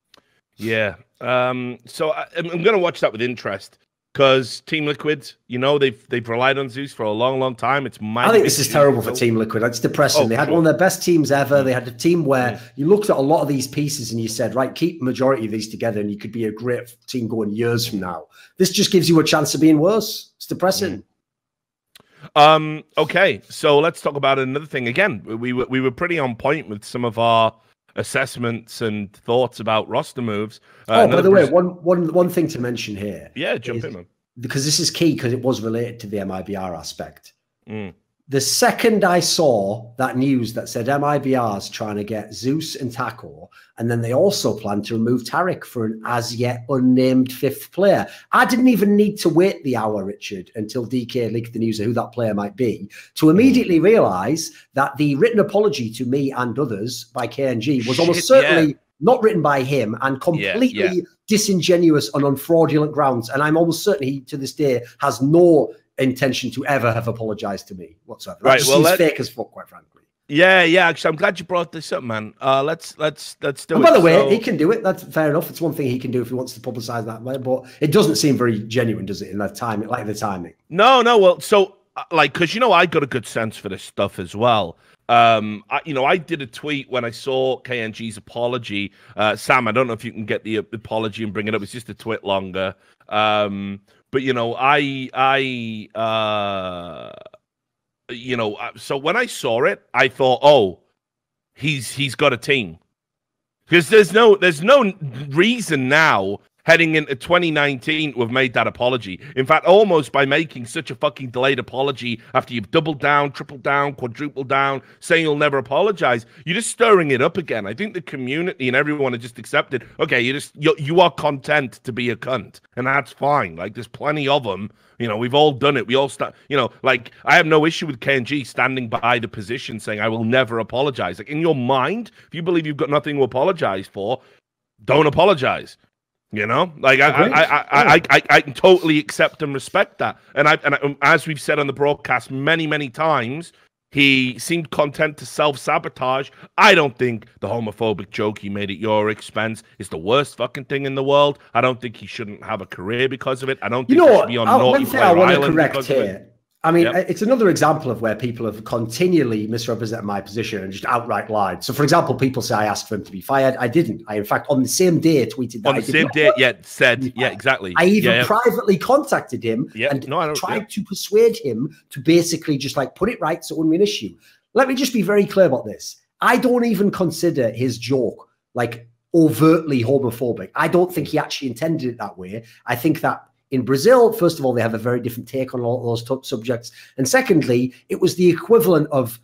Yeah. Um, so I, I'm going to watch that with interest, because Team Liquid, you know, they've they've relied on Zeus for a long, long time. It's my I think this is terrible for Team Liquid. It's depressing. Oh, they had one of their best teams ever. They had a team where mm. you looked at a lot of these pieces and you said, right, keep the majority of these together and you could be a great team going years from now. This just gives you a chance of being worse. It's depressing. Mm. Um, okay, so let's talk about another thing. Again, we were we were pretty on point with some of our assessments and thoughts about roster moves. Uh, oh, by the way, one one one thing to mention here. Yeah, jump in, man. Because this is key, because it was related to the M I B R aspect. Mm. The second I saw that news that said M I B R's trying to get Zeus and Taco, and then they also plan to remove Taric for an as yet unnamed fifth player. I didn't even need to wait the hour, Richard, until D K leaked the news of who that player might be, to immediately realize that the written apology to me and others by K N G was Shit, almost certainly yeah. not written by him and completely yeah, yeah. disingenuous and on fraudulent grounds. And I'm almost certain he, to this day, has no intention to ever have apologized to me whatsoever. That right, just well, seems let, fake as fuck, quite frankly. Yeah, yeah. Actually, I'm glad you brought this up, man. Uh, let's let's let's do and it. By the way, so... he can do it. That's fair enough. It's one thing he can do if he wants to publicize that way, but it doesn't seem very genuine, does it? In that timing, like the timing. No, no. Well, so like, because you know, I got a good sense for this stuff as well. Um, I, you know, I did a tweet when I saw K N G's apology. Uh, Sam, I don't know if you can get the apology and bring it up. It's just a twit longer. Um, but you know, I, I, uh, you know, so when I saw it, I thought, oh, he's he's got a team, because there's no there's no reason now heading into twenty nineteen to have made that apology. In fact, almost by making such a fucking delayed apology after you've doubled down, tripled down, quadrupled down, saying you'll never apologize, you're just stirring it up again. I think the community and everyone have just accepted, okay, you just you, you are content to be a cunt, and that's fine. Like, there's plenty of them. You know, we've all done it. We all start, you know, like, I have no issue with K N G standing by the position saying, I will never apologize. Like, in your mind, if you believe you've got nothing to apologize for, don't apologize. You know, like I, I, I, I, I, I can totally accept and respect that. And I, and I, as we've said on the broadcast many, many times, he seemed content to self-sabotage. I don't think the homophobic joke he made at your expense is the worst fucking thing in the world. I don't think he shouldn't have a career because of it. I don't think you know he should what? be on I, Naughty one thing I want to Island correct here. I mean, yep. it's another example of where people have continually misrepresented my position and just outright lied. So, for example, people say I asked for him to be fired. I didn't. I, in fact, on the same day, tweeted that. On the I same day, yeah, said, yeah, exactly. I even yeah, yeah. privately contacted him yeah. and no, I don't, tried yeah. to persuade him to basically just like put it right so it wouldn't be an issue. Let me just be very clear about this. I don't even consider his joke like overtly homophobic. I don't think he actually intended it that way. I think that in Brazil, first of all, they have a very different take on all those t- subjects. And secondly, it was the equivalent of,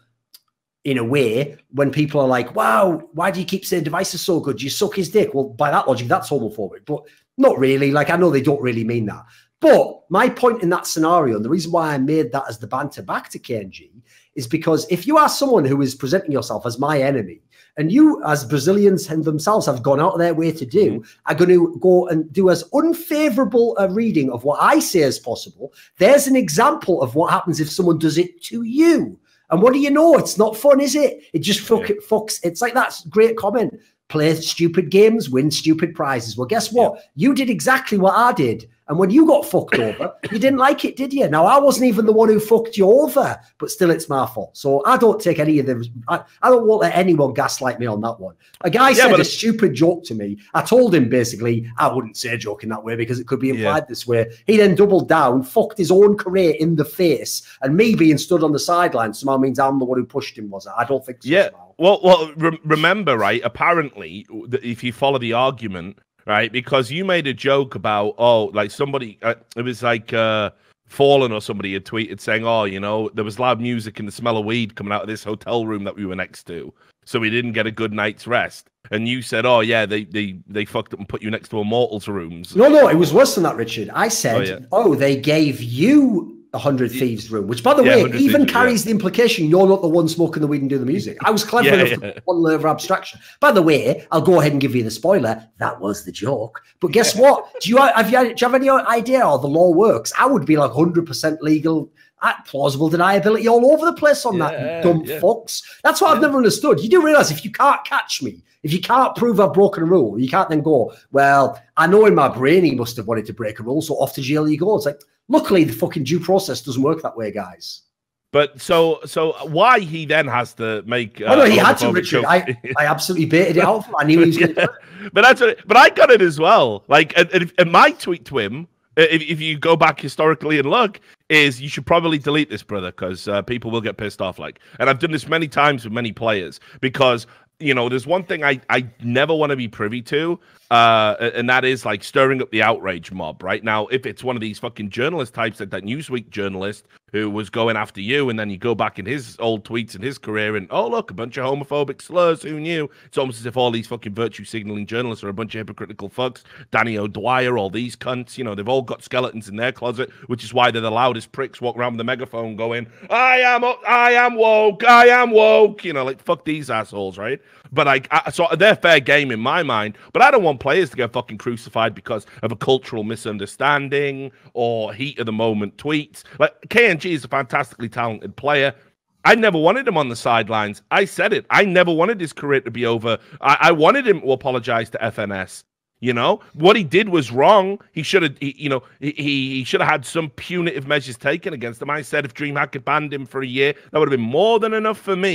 in a way, when people are like, wow, why do you keep saying Device is so good? You suck his dick. Well, by that logic, that's homophobic. But not really. Like, I know they don't really mean that. But my point in that scenario, and the reason why I made that as the banter back to K N G, is because if you are someone who is presenting yourself as my enemy, and you, as Brazilians and themselves have gone out of their way to do, mm-hmm. are going to go and do as unfavorable a reading of what I say as possible, there's an example of what happens if someone does it to you. And what do you know? It's not fun, is it? It just fuck, yeah. it fucks. It's like that great comment. Play stupid games, win stupid prizes. Well, guess what? Yeah. You did exactly what I did. And when you got fucked over, you didn't like it, did you? Now, I wasn't even the one who fucked you over, but still it's my fault. So I don't take any of the, I, I don't want let anyone gaslight me on that one. A guy yeah, said a stupid joke to me. I told him basically, I wouldn't say a joke in that way because it could be implied yeah. this way. He then doubled down, fucked his own career in the face. And me being stood on the sideline somehow means I'm the one who pushed him, was it? I don't think so. Yeah. Somehow. Well, well, re- remember, right? Apparently, if you follow the argument, right, because you made a joke about, oh, like somebody, uh, it was like uh, Fallen or somebody had tweeted saying, oh, you know, there was loud music and the smell of weed coming out of this hotel room that we were next to, so we didn't get a good night's rest. And you said, oh, yeah, they they they fucked up and put you next to Immortals rooms. No, no, it was worse than that, Richard. I said, oh, yeah. oh they gave you a Hundred Thieves room, which, by the yeah, way, even thieves, carries yeah. the implication you're not the one smoking the weed and doing the music. I was clever yeah, enough yeah. to put one layer of abstraction. By the way, I'll go ahead and give you the spoiler. That was the joke. But guess yeah. what? Do you have, you, do you have any idea how the law works? I would be like one hundred percent legal, plausible deniability all over the place on yeah, that, dumb yeah. fucks. That's what yeah. I've never understood. You do realize if you can't catch me, if you can't prove I've broken a rule, you can't then go, well, I know in my brain he must have wanted to break a rule, so off to jail you go. It's like, luckily, the fucking due process doesn't work that way, guys. But so, so why he then has to make? Uh, oh no, he had to, Richard. I, I absolutely baited it out. I knew he was going to yeah. do it. But that's what. But I got it as well. Like, and, and, and my tweet to him, if, if you go back historically and look, is you should probably delete this, brother, because uh, people will get pissed off. Like, and I've done this many times with many players because. You know, there's one thing I, I never want to be privy to, uh, and that is like stirring up the outrage mob. Right now, if it's one of these fucking journalist types, like that Newsweek journalist who was going after you, and then you go back in his old tweets in his career, and oh look, a bunch of homophobic slurs. Who knew? It's almost as if all these fucking virtue signaling journalists are a bunch of hypocritical fucks. Danny O'Dwyer, all these cunts. You know, they've all got skeletons in their closet, which is why they're the loudest pricks. Walk around with a megaphone, going, "I am, I am woke, I am woke." You know, like fuck these assholes, right? But like, I, so they're fair game in my mind. But I don't want players to get fucking crucified because of a cultural misunderstanding or heat of the moment tweets. Like K N G is a fantastically talented player. I never wanted him on the sidelines. I said it. I never wanted his career to be over. I, I wanted him to apologize to F N S. You know what he did was wrong. He should have, you know, he he should have had some punitive measures taken against him. I said if DreamHack had banned him for a year, that would have been more than enough for me.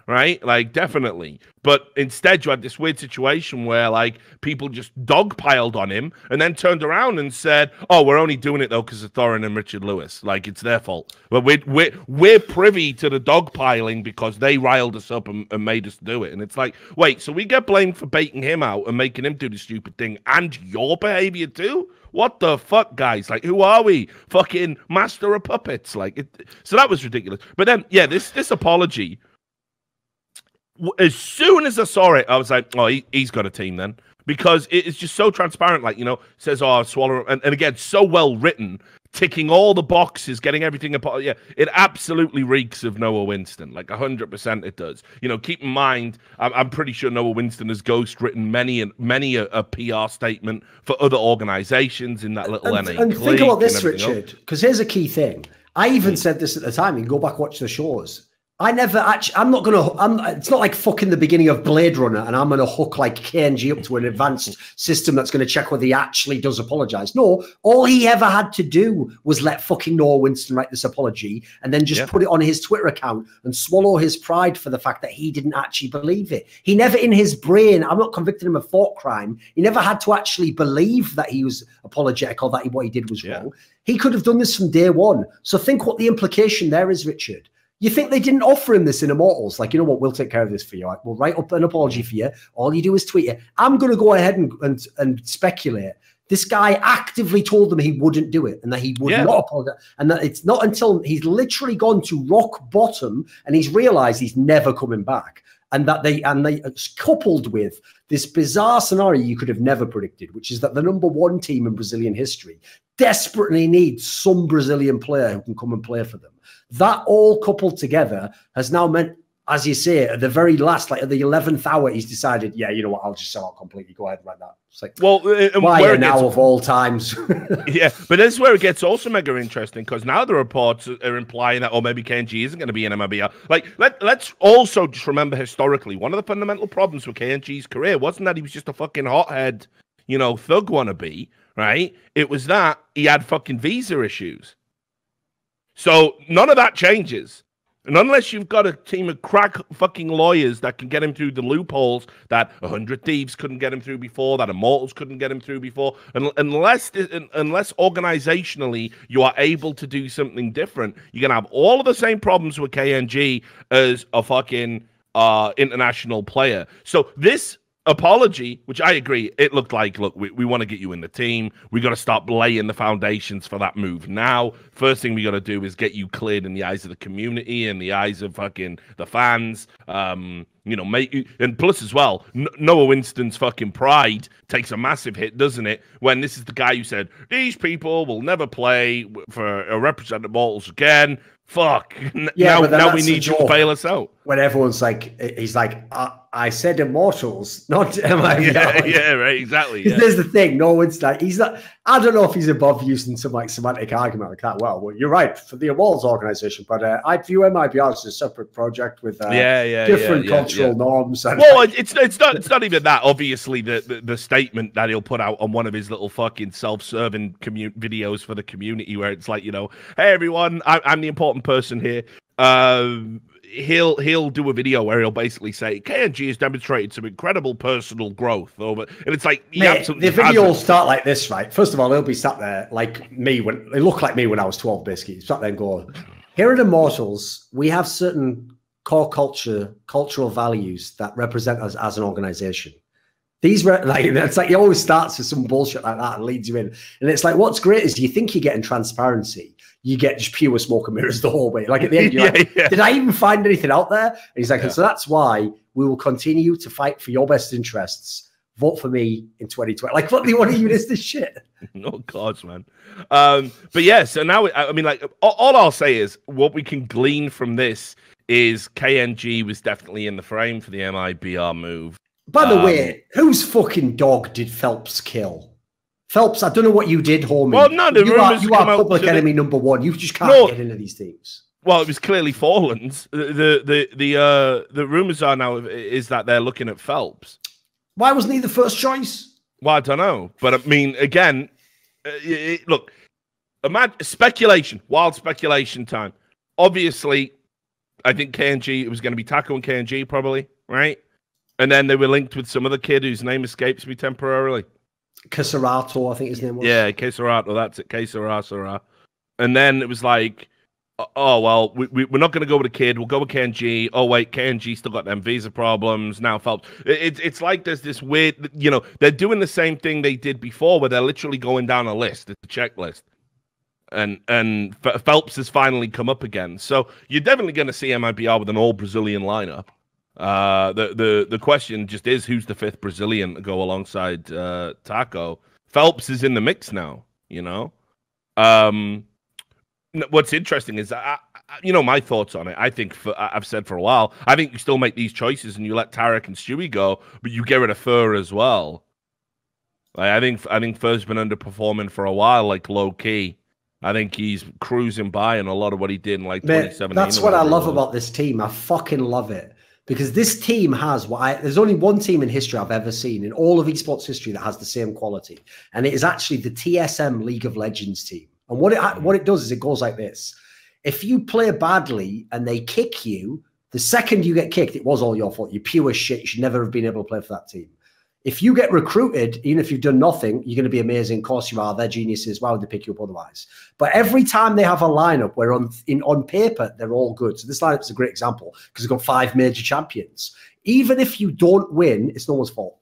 right? Like, definitely. But instead, you had this weird situation where, like, people just dogpiled on him and then turned around and said, oh, we're only doing it, though, because of Thorin and Richard Lewis. Like, it's their fault. But we're, we're, we're privy to the dogpiling because they riled us up and, and made us do it. And it's like, wait, so we get blamed for baiting him out and making him do the stupid thing and your behavior, too? What the fuck, guys? Like, who are we? Fucking master of puppets. Like, it, so that was ridiculous. But then, yeah, this this apology, as soon as I saw it, I was like, oh, he, he's got a team then. Because it is just so transparent. Like, you know, says, oh, swallow. And, and again, so well written, ticking all the boxes, getting everything apart. Yeah, it absolutely reeks of Noah Winston. Like, one hundred percent it does. You know, keep in mind, I'm, I'm pretty sure Noah Winston has ghost written many, many a, a P R statement for other organizations in that little and, N A and think about this, and Richard, because here's a key thing. I even mm. said this at the time. You can go back, watch the shows. I never actually, I'm not going to, I'm, it's not like fucking the beginning of Blade Runner and I'm going to hook like K N G up to an advanced system that's going to check whether he actually does apologize. No, all he ever had to do was let fucking Noah Winston write this apology and then just yeah. put it on his Twitter account and swallow his pride for the fact that he didn't actually believe it. He never in his brain, I'm not convicting him of thought crime. He never had to actually believe that he was apologetic or that he, what he did was yeah. wrong. He could have done this from day one. So think what the implication there is, Richard. You think they didn't offer him this in Immortals? Like, you know what, we'll take care of this for you. We'll write up an apology for you. All you do is tweet it. I'm going to go ahead and, and, and speculate. This guy actively told them he wouldn't do it and that he would yeah. not apologize. And that it's not until he's literally gone to rock bottom and he's realized he's never coming back. And that they, and they coupled with this bizarre scenario you could have never predicted, which is that the number one team in Brazilian history desperately needs some Brazilian player who can come and play for them. That all coupled together has now meant, as you say, at the very last, like at the eleventh hour, he's decided, yeah, you know what, I'll just sell out completely. Go ahead and write that. It's like, well, and why where now gets, of all times? Yeah, but this is where it gets also mega interesting because now the reports are implying that, oh, maybe K N G isn't going to be in M L B R. Like, let, let's also just remember historically, one of the fundamental problems with K N G's career wasn't that he was just a fucking hothead, you know, thug wannabe, right? It was that he had fucking visa issues. So none of that changes. And unless you've got a team of crack fucking lawyers that can get him through the loopholes that one hundred Thieves couldn't get him through before, that Immortals couldn't get him through before, and unless unless organizationally you are able to do something different, you're going to have all of the same problems with K N G as a fucking uh, international player. So this apology, which I agree, it looked like, look, we, we want to get you in the team. We got to start laying the foundations for that move now. First thing we got to do is get you cleared in the eyes of the community and the eyes of fucking the fans. Um, you know, make you, and plus as well, N Noah Winston's fucking pride takes a massive hit, doesn't it? When this is the guy who said, these people will never play for a representative Immortals again. Fuck. Yeah, now, now we need you to bail us out. When everyone's like, he's like, I, I said Immortals, not M I B R. Yeah, yeah, right, exactly. Yeah. There's the thing. No one's like, he's not, I don't know if he's above using some like semantic argument like that. Well, well you're right for the Immortals organization, but uh, I view M I B R as a separate project with uh, yeah, yeah, different yeah, cultural yeah. norms. And well, it's it's not it's not even that. Obviously, the, the the statement that he'll put out on one of his little fucking self-serving commu videos for the community, where it's like, you know, hey everyone, I, I'm the important person here. Um, he'll he'll do a video where he'll basically say K N G has demonstrated some incredible personal growth over, and it's like he Mate, absolutely the video will start like this, right? First of all, he'll be sat there like me when they look like me when I was twelve, basically. Sat there and go, here at Immortals, we have certain core culture, cultural values that represent us as an organization. These like it's like he always starts with some bullshit like that and leads you in. And it's like, what's great is you think you're getting transparency, you get just pure smoke and mirrors the whole way. Like at the end, you're yeah, like, yeah. did I even find anything out there? And he's like, yeah. and so that's why we will continue to fight for your best interests. Vote for me in twenty twenty. Like, what do you want to use this shit? No gods, man. Um, but yeah, so now I mean, like, all, all I'll say is what we can glean from this is K N G was definitely in the frame for the M I B R move. By the um, way, whose fucking dog did Phelps kill? Phelps, I don't know what you did, homie. Well, no, the you are, rumors you are come public out enemy number one. You just can't no, get into these teams. Well, it was clearly Forlands. The the the the, uh, the rumors are now is that they're looking at Phelps. Why wasn't he the first choice? Well, I don't know, but I mean, again, uh, it, look, imagine speculation, wild speculation time. Obviously, I think K N G, it was going to be Taco and K N G probably, right? And then they were linked with some other kid whose name escapes me temporarily. Caserato, I think his name was. Yeah, Caserato, that's it, Caserato. And then it was like, oh, well, we, we, we're not going to go with a kid. We'll go with K N G. Oh, wait, K N G still got them visa problems. Now Phelps. It, it's like there's this weird, you know, they're doing the same thing they did before where they're literally going down a list. It's a checklist. And and Phelps has finally come up again. So you're definitely going to see M I B R with an all-Brazilian lineup. Uh, the, the, the question just is, who's the fifth Brazilian to go alongside uh, Taco? Phelps is in the mix now, you know? Um, what's interesting is, I, I, you know, my thoughts on it. I think, for, I've said for a while, I think you still make these choices and you let Tarek and Stewie go, but you get rid of Fur as well. Like, I think I think Fur's been underperforming for a while, like low-key. I think he's cruising by in a lot of what he did in like twenty seventeen. That's what I love about this team. I fucking love it. Because this team has what I, there's only one team in history I've ever seen in all of esports history that has the same quality. And it is actually the T S M League of Legends team. And what it, what it does is it goes like this. If you play badly and they kick you, the second you get kicked, it was all your fault. You're pure shit. You should never have been able to play for that team. If you get recruited, even if you've done nothing, you're going to be amazing. Of course you are. They're geniuses. Why would they pick you up otherwise? But every time they have a lineup where on in on paper, they're all good. So this lineup is a great example because they've got five major champions. Even if you don't win, it's no one's fault.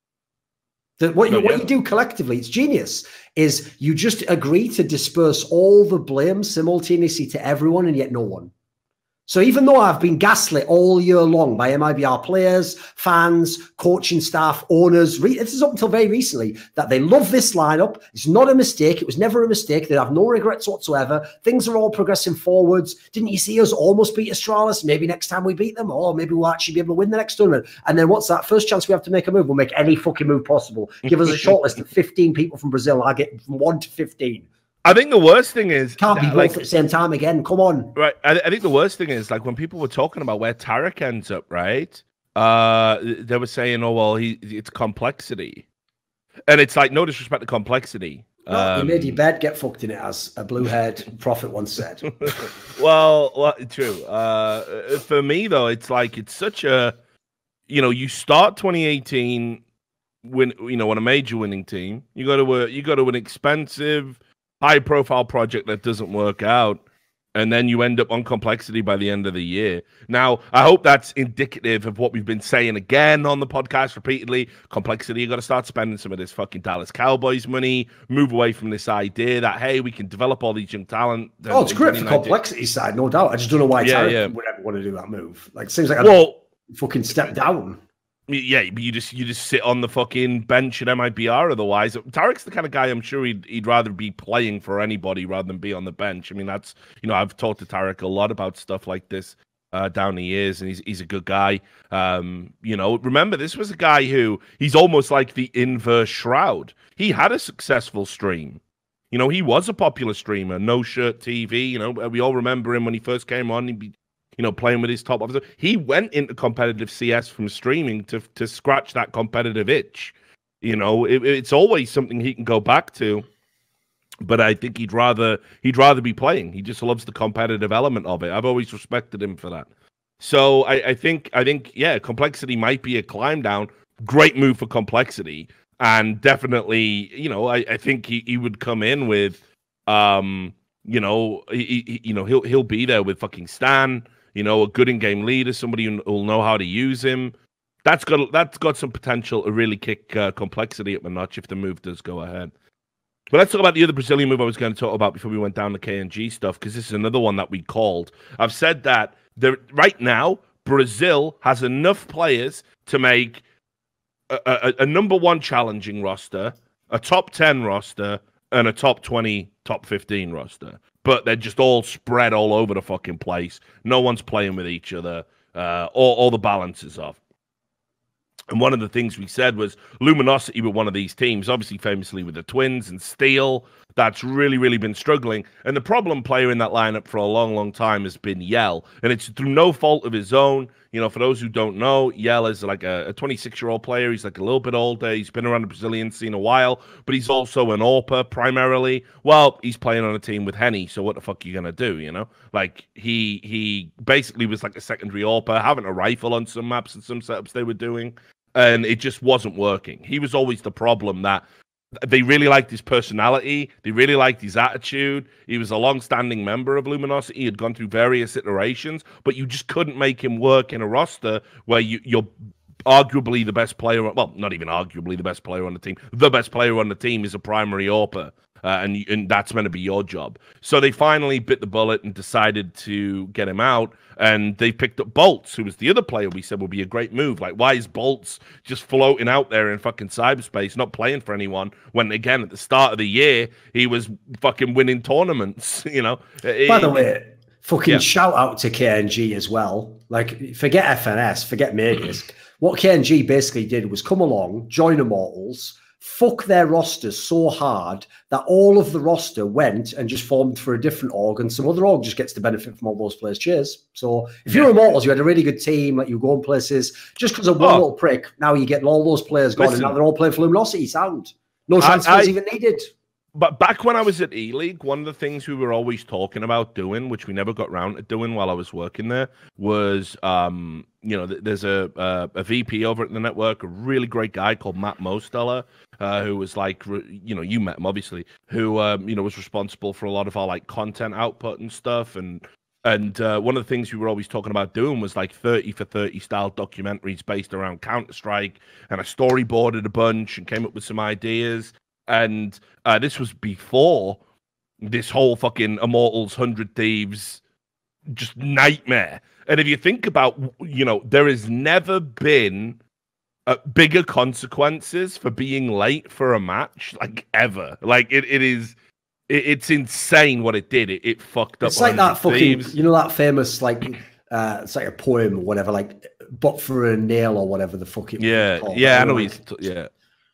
The, what, you, what you do collectively, it's genius, is you just agree to disperse all the blame simultaneously to everyone and yet no one. So even though I've been gaslit all year long by M I B R players, fans, coaching staff, owners, this is up until very recently, that they love this lineup. It's not a mistake. It was never a mistake. They have no regrets whatsoever. Things are all progressing forwards. Didn't you see us almost beat Astralis? Maybe next time we beat them, or maybe we'll actually be able to win the next tournament. And then what's that? First chance we have to make a move, we'll make any fucking move possible. Give us a short list of fifteen people from Brazil. I'll get from one to fifteen. I think the worst thing is can't be both like, at the same time again. Come on, right? I, I think the worst thing is like when people were talking about where Tarek ends up, right? Uh, they were saying, "Oh well, he it's complexity," and it's like no disrespect to complexity. No, um, you made your bed, get fucked in it, as a blue-haired prophet once said. well, well, true. Uh, for me though, it's like it's such a, you know, you start twenty eighteen, win, you know, on a major winning team. You go to a, you go to an expensive, high-profile project that doesn't work out, and then you end up on complexity by the end of the year. Now, I hope that's indicative of what we've been saying again on the podcast repeatedly. Complexity, you got to start spending some of this fucking Dallas Cowboys money, move away from this idea that, hey, we can develop all these young talent. Oh, it's great for complexity side, no doubt. I just don't know why yeah, Tarek yeah. would ever want to do that move. Like, it seems like a well, fucking step down. Yeah, but you just you just sit on the fucking bench at M I B R otherwise. Tarek's the kind of guy I'm sure he'd, he'd rather be playing for anybody rather than be on the bench. I mean, that's, you know, I've talked to Tarek a lot about stuff like this uh, down the years, and he's he's a good guy. Um, you know, remember, this was a guy who, he's almost like the inverse Shroud. He had a successful stream. You know, he was a popular streamer, No Shirt T V. You know, we all remember him when he first came on. He'd be, you know, playing with his top officer. He went into competitive C S from streaming to to scratch that competitive itch. You know, it, it's always something he can go back to. But I think he'd rather he'd rather be playing. He just loves the competitive element of it. I've always respected him for that. So I, I think I think yeah, complexity might be a climb down. Great move for complexity, and definitely, you know, I, I think he, he would come in with, um, you know, he, he you know he'll he'll be there with fucking Stan. You know, a good in-game leader, somebody who will know how to use him. That's got that's got some potential to really kick uh, complexity up a notch if the move does go ahead. But let's talk about the other Brazilian move I was going to talk about before we went down the K N G stuff, because this is another one that we called. I've said that there, right now, Brazil has enough players to make a, a, a number one challenging roster, a top ten roster, and a top twenty, top fifteen roster. But they're just all spread all over the fucking place. No one's playing with each other. Uh, all, all the balance is off. And one of the things we said was Luminosity were one of these teams, obviously famously with the Twins and Steel. that's really, really been struggling. And the problem player in that lineup for a long, long time has been Yell. And it's through no fault of his own. You know, for those who don't know, Yell is like a twenty-six-year-old player. He's like a little bit older. He's been around the Brazilian scene a while, but he's also an AWPer primarily. Well, he's playing on a team with Henny, so what the fuck are you going to do, you know? Like, he he basically was like a secondary AWPer, having a rifle on some maps and some setups they were doing, and it just wasn't working. He was always the problem that they really liked his personality. They really liked his attitude. He was a long-standing member of Luminosity. He had gone through various iterations, but you just couldn't make him work in a roster where you, you're arguably the best player. Well, not even arguably the best player on the team. The best player on the team is a primary AWPer. Uh, and, and that's meant to be your job. So they finally bit the bullet and decided to get him out. And they picked up Bolts, who was the other player we said would be a great move. Like, why is Bolts just floating out there in fucking cyberspace, not playing for anyone, when, again, at the start of the year, he was fucking winning tournaments, you know? By it, the way, fucking yeah. shout out to K N G as well. Like, forget F N S, forget Magisk. What K N G basically did was come along, join Immortals, fuck their roster so hard that all of the roster went and just formed for a different org, and some other org just gets to benefit from all those players. Cheers. So if you're Immortals, you had a really good team, like you were going places, just because of one oh. little prick, now you're getting all those players gone, Listen, and now they're all playing for Luminosity. Sound. No transfers even needed. But back when I was at E-League, one of the things we were always talking about doing, which we never got round to doing while I was working there, was, um, you know, th there's a, a a V P over at the network, a really great guy called Matt Mosteller, uh, who was like, you know, you met him obviously, who, um, you know, was responsible for a lot of our like content output and stuff. And and uh, one of the things we were always talking about doing was like thirty for thirty style documentaries based around Counter-Strike, and I storyboarded a bunch and came up with some ideas. And uh, this was before this whole fucking Immortals, one hundred Thieves, just nightmare. And if you think about, you know, there has never been uh, bigger consequences for being late for a match, like, ever. Like, it, it is, it, it's insane what it did. It, it fucked up. It's like that fucking, Thieves. you know, that famous, like, uh, it's like a poem or whatever, like, but for a nail or whatever the fuck it yeah, was. Yeah, I know he's, yeah.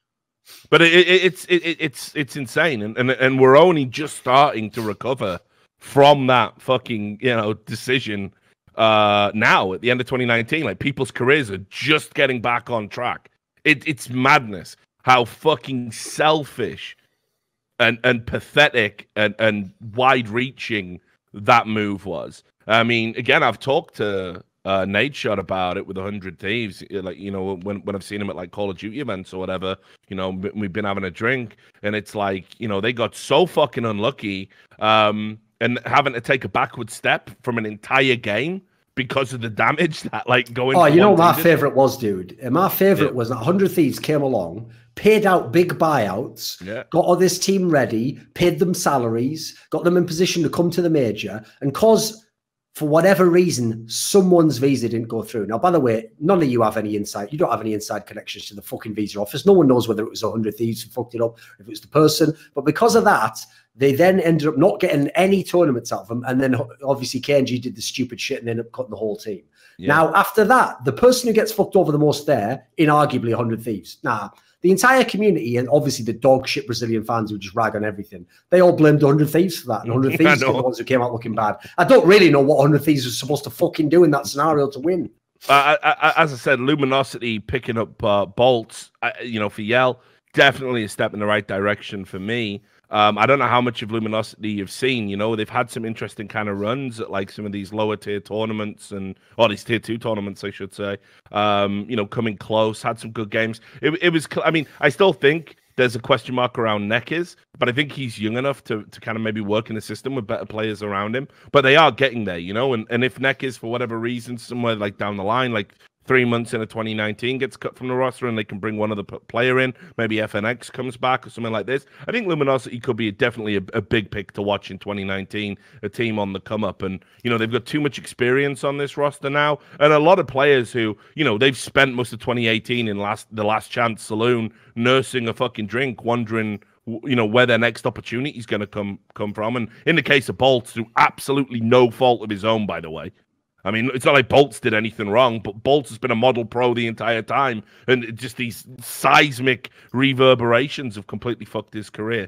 But it, it, it's it, it's it's insane, and, and and we're only just starting to recover from that fucking you know decision uh, now at the end of twenty nineteen. Like people's careers are just getting back on track. It, it's madness how fucking selfish and and pathetic and and wide reaching that move was. I mean, again, I've talked to Uh, Nate shot about it with one hundred Thieves, like, you know, when, when I've seen him at like Call of Duty events or whatever, you know, we've been having a drink, and it's like, you know, they got so fucking unlucky um, and having to take a backward step from an entire game because of the damage that like going. Oh, you know what my favorite was, dude? My favorite yeah. was that one hundred Thieves came along, paid out big buyouts, yeah. got all this team ready, paid them salaries, got them in position to come to the major, and cause, for whatever reason, someone's visa didn't go through. Now, by the way, none of you have any inside. You don't have any inside connections to the fucking visa office. No one knows whether it was one hundred Thieves who fucked it up, if it was the person. But because of that, they then ended up not getting any tournaments out of them. And then obviously K N G did the stupid shit and ended up cutting the whole team. Yeah. Now, after that, the person who gets fucked over the most there, inarguably one hundred Thieves. Nah, the entire community, and obviously the dog shit Brazilian fans who just rag on everything, they all blamed one hundred Thieves for that. And one hundred Thieves were the ones who came out looking bad. I don't really know what one hundred Thieves was supposed to fucking do in that scenario to win. Uh, I, I, as I said, Luminosity picking up uh, Bolts, uh, you know, for Yell, definitely a step in the right direction for me. Um, I don't know how much of Luminosity you've seen. You know, they've had some interesting kind of runs at like some of these lower tier tournaments and, or these tier two tournaments, I should say. Um, you know, coming close, had some good games. It, it was, I mean, I still think there's a question mark around Nekiz, but I think he's young enough to, to kind of maybe work in the system with better players around him. But they are getting there, you know, and, and if Nekiz, for whatever reason, somewhere like down the line, like three months into twenty nineteen gets cut from the roster and they can bring one other player in, maybe F N X comes back or something like this, I think Luminosity could be definitely a, a big pick to watch in twenty nineteen, a team on the come up. And, you know, they've got too much experience on this roster now, and a lot of players who, you know, they've spent most of twenty eighteen in last the last chance saloon nursing a fucking drink, wondering, you know, where their next opportunity is going to come come from. And in the case of Bolts, through absolutely no fault of his own, by the way. I mean, it's not like Bolts did anything wrong, but Bolts has been a model pro the entire time, and just these seismic reverberations have completely fucked his career.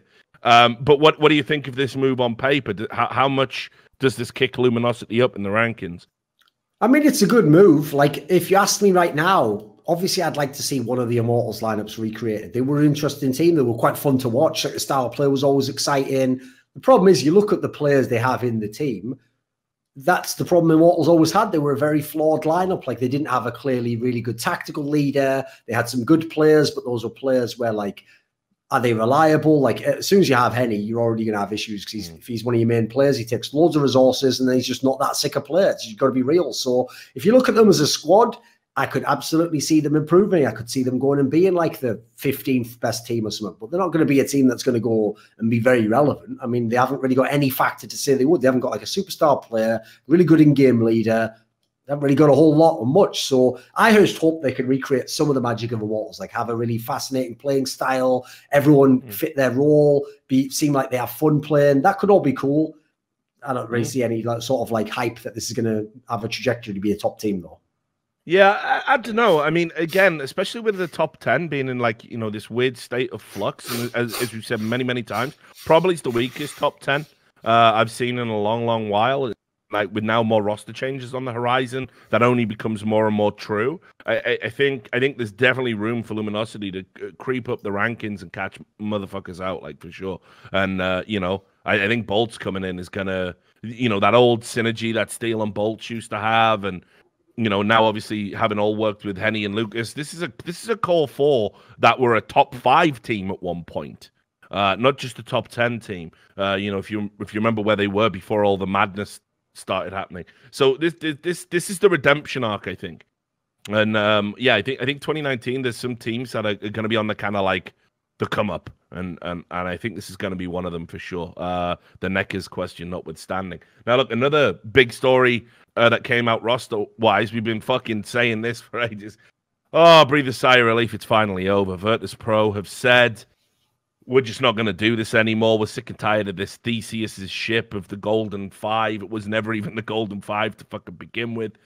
Um, but what what do you think of this move on paper? How, how much does this kick Luminosity up in the rankings? I mean, it's a good move. Like, if you ask me right now, obviously I'd like to see one of the Immortals lineups recreated. They were an interesting team. They were quite fun to watch. Like, the style of play was always exciting. The problem is, you look at the players they have in the team. That's the problem Immortals always had. They were a very flawed lineup. Like, they didn't have a clearly really good tactical leader. They had some good players, but those were players where, like, are they reliable? Like, as soon as you have Henny, you're already going to have issues, because he's, if he's one of your main players, he takes loads of resources, and then he's just not that sick of players. You've got to be real. So if you look at them as a squad, I could absolutely see them improving. I could see them going and being like the fifteenth best team or something, but they're not going to be a team that's going to go and be very relevant. I mean, they haven't really got any factor to say they would. They haven't got like a superstar player, really good in-game leader. They haven't really got a whole lot or much. So I just hope they can recreate some of the magic of Immortals, like have a really fascinating playing style, everyone mm. fit their role, be seem like they have fun playing. That could all be cool. I don't really mm. see any like, sort of like hype that this is going to have a trajectory to be a top team, though. Yeah, I, I don't know. I mean, again, especially with the top ten being in like, you know, this weird state of flux, and as, as we've said many, many times, probably it's the weakest top ten uh, I've seen in a long, long while. Like, with now more roster changes on the horizon, that only becomes more and more true. I, I, I think I think there's definitely room for Luminosity to creep up the rankings and catch motherfuckers out, like, for sure. And, uh, you know, I, I think Bolt's coming in is going to, you know, that old synergy that Steel and Bolt used to have, and, you know, now obviously having all worked with Henny and Lucas, this is a this is a core four that were a top five team at one point, uh, not just a top ten team. Uh, you know, if you if you remember where they were before all the madness started happening. So this this this this is the redemption arc, I think. And um, yeah, I think I think twenty nineteen. There's some teams that are, are going to be on the kind of like the come up, and and and I think this is going to be one of them for sure. Uh, the Neckers question notwithstanding. Now, look, another big story uh, that came out roster wise. We've been fucking saying this for ages. Oh, breathe a sigh of relief. It's finally over. Virtus Pro have said, we're just not going to do this anymore. We're sick and tired of this Theseus's ship of the Golden Five. It was never even the Golden Five to fucking begin with.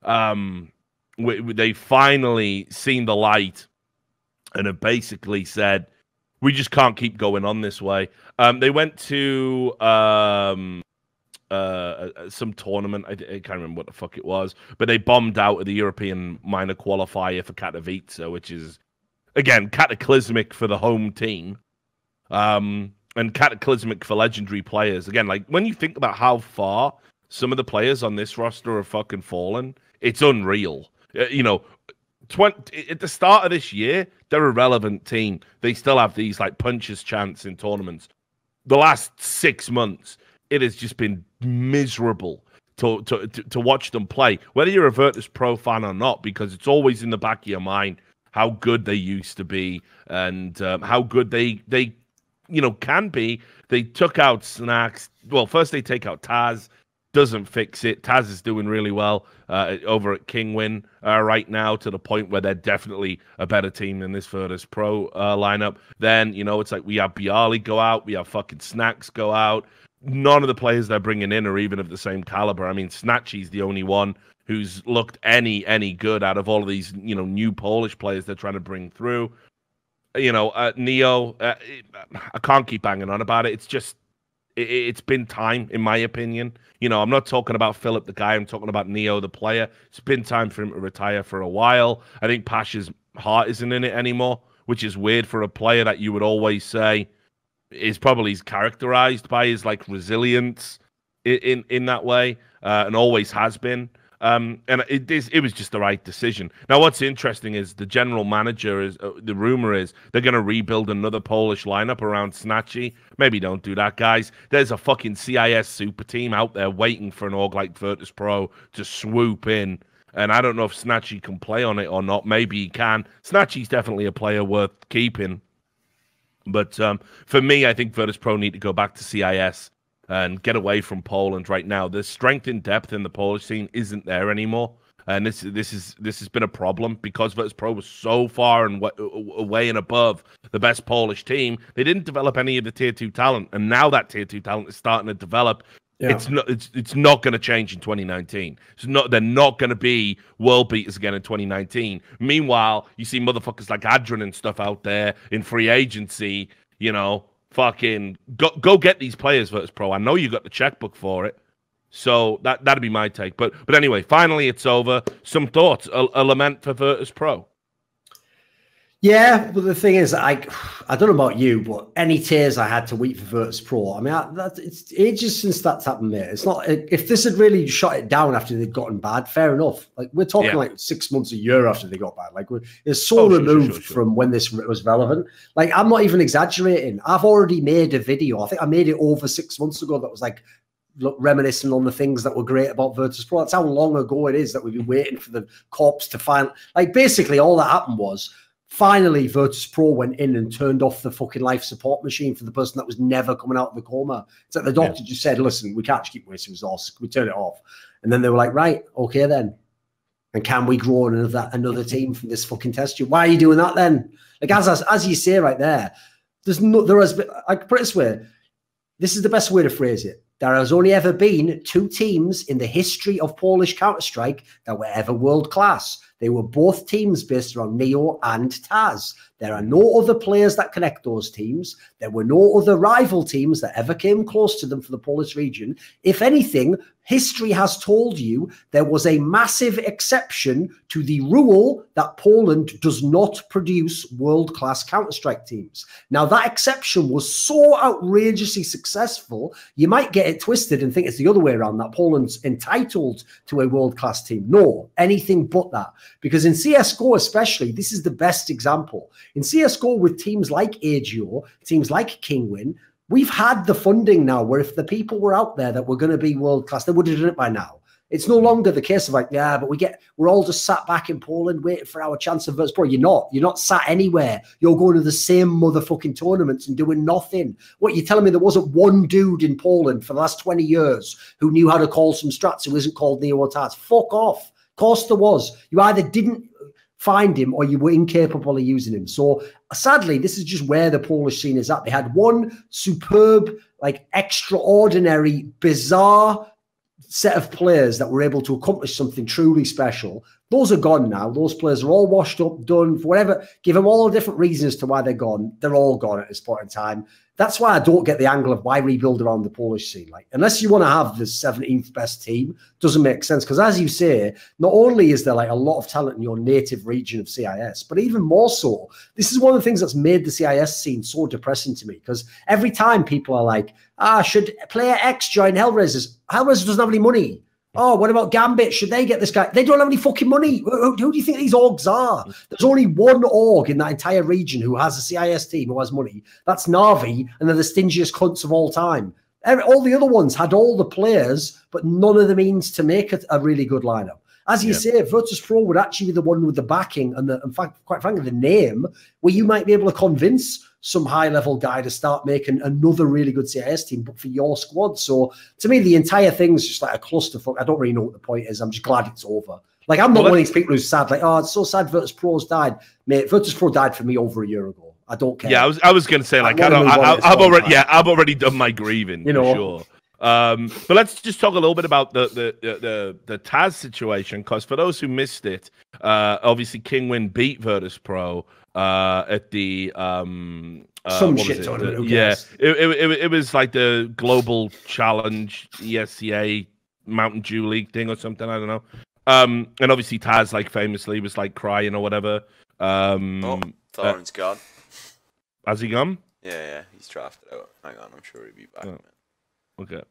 Um, we, we, they finally seen the light and have basically said, we just can't keep going on this way. Um, they went to um, uh, some tournament. I, I can't remember what the fuck it was, but they bombed out of the European minor qualifier for Katowice, which is, again, cataclysmic for the home team. Um, and cataclysmic for legendary players. Again, like, when you think about how far some of the players on this roster have fucking fallen, it's unreal. Uh, you know, twenty at the start of this year, they're a relevant team. They still have these like punches chance in tournaments. The last six months, it has just been miserable to to to, to watch them play. Whether you're a Virtus Pro fan or not, because it's always in the back of your mind how good they used to be, and um, how good they they. you know, can be. They took out Snacks. Well, first they take out Taz. Doesn't fix it. Taz is doing really well uh, over at Kingwin uh, right now, to the point where they're definitely a better team than this Virtus Pro uh, lineup. Then, you know, it's like we have Bialy go out. We have fucking Snacks go out. None of the players they're bringing in are even of the same caliber. I mean, Snatchy's the only one who's looked any any good out of all of these, you know, new Polish players they're trying to bring through. You know, uh, Neo, uh, it, I can't keep banging on about it. It's just, it, it's been time, in my opinion. You know, I'm not talking about Philip, the guy. I'm talking about Neo, the player. It's been time for him to retire for a while. I think Pasha's heart isn't in it anymore, which is weird for a player that you would always say is probably characterized by his, like, resilience in, in, in that way, uh, and always has been. Um, and it is, it was just the right decision. Now, what's interesting is the general manager is, uh, the rumor is they're going to rebuild another Polish lineup around Snatchy. Maybe don't do that, guys. There's a fucking C I S super team out there waiting for an org like Virtus Pro to swoop in. And I don't know if Snatchy can play on it or not. Maybe he can. Snatchy's definitely a player worth keeping. But um, for me, I think Virtus Pro need to go back to C I S and get away from Poland right now. The strength and depth in the Polish scene isn't there anymore, and this this is this has been a problem because Virtus Pro was so far and away and above the best Polish team. They didn't develop any of the tier two talent, and now that tier two talent is starting to develop. Yeah. It's not it's it's not going to change in twenty nineteen. It's not they're not going to be world beaters again in twenty nineteen. Meanwhile, you see motherfuckers like Adrian and stuff out there in free agency, you know, fucking go go get these players, Virtus Pro. I know you got the checkbook for it. So that that'd be my take. But but anyway, finally it's over. Some thoughts, a, a lament for Virtus Pro. Yeah, but the thing is, I I don't know about you, but any tears I had to weep for Virtus Pro. I mean, I, that, it's ages since that's happened, mate. It's not if this had really shut it down after they'd gotten bad. Fair enough. Like we're talking yeah. like six months, a year after they got bad. Like we're, it's so oh, removed sure, sure, sure. from when this was relevant. Like I'm not even exaggerating. I've already made a video. I think I made it over six months ago. That was like. Look, reminiscing on the things that were great about Virtus Pro. That's how long ago it is that we've been waiting for the corps to find. Like basically, all that happened was finally Virtus Pro went in and turned off the fucking life support machine for the person that was never coming out of the coma. It's like the doctor yeah. just said, "Listen, we can't keep wasting resources. Can we turn it off?" And then they were like, "Right, okay then." And can we grow another another team from this fucking test tube? Why are you doing that then? Like as as, as you say right there, there's no there has been. I put it this way. This is the best way to phrase it. There has only ever been two teams in the history of Polish Counter-Strike that were ever world-class. They were both teams based around Neo and Taz. There are no other players that connect those teams. There were no other rival teams that ever came close to them for the Polish region. If anything, history has told you there was a massive exception to the rule that Poland does not produce world-class Counter-Strike teams. Now, that exception was so outrageously successful, you might get it twisted and think it's the other way around, that Poland's entitled to a world-class team. No, anything but that. Because in C S G O especially, this is the best example. In C S G O with teams like A G O, teams like Kingwin, we've had the funding now where if the people were out there that were going to be world-class, they would have done it by now. It's no longer the case of like, yeah, but we get, we're all just sat back in Poland waiting for our chance of Virtus Pro. You're not. You're not sat anywhere. You're going to the same motherfucking tournaments and doing nothing. What, you're telling me there wasn't one dude in Poland for the last twenty years who knew how to call some strats who isn't called Neo or Taz? Fuck off. Of course there was. You either didn't find him or you were incapable of using him. So sadly, this is just where the Polish scene is at. They had one superb, like extraordinary, bizarre set of players that were able to accomplish something truly special. Those are gone now. Those players are all washed up, done, for whatever. Give them all different reasons to why they're gone. They're all gone at this point in time. That's why I don't get the angle of why rebuild around the Polish scene. Like, unless you want to have the seventeenth best team, doesn't make sense. Because as you say, not only is there like a lot of talent in your native region of C I S, but even more so, this is one of the things that's made the C I S scene so depressing to me. Because every time people are like, ah, should player X join Hellraisers? Hellraisers doesn't have any money. Oh, what about Gambit? Should they get this guy? They don't have any fucking money. Who, who do you think these orgs are? There's only one org in that entire region who has a C I S team who has money. That's Na'Vi, and they're the stingiest cunts of all time. All the other ones had all the players, but none of the means to make it a really good lineup. As you yeah. say, Virtus Pro would actually be the one with the backing and, the, in fact, quite frankly, the name where you might be able to convince some high-level guy to start making another really good C I S team, but for your squad. So, to me, the entire thing's just like a clusterfuck. I don't really know what the point is. I'm just glad it's over. Like, I'm not well, one of these people who's sad. Like, oh, it's so sad Virtus Pro's died. Mate, Virtus Pro died for me over a year ago. I don't care. Yeah, I was I was going to say, like, I don't, I, I, I've already, yeah, I've already done my grieving, you know, for sure. Um, but let's just talk a little bit about the the the the, the Taz situation, because for those who missed it, uh, obviously Kingwin beat Virtus Pro uh, at the um, uh, some shit tournament. Yeah, it, it it it was like the Global Challenge E S C A Mountain Dew League thing or something. I don't know. Um, and obviously Taz, like famously, was like crying or whatever. Um, oh, Thorin's uh, gone. Has he gone? Yeah, yeah, he's drafted out. Hang on, I'm sure he'll be back. Oh. Okay.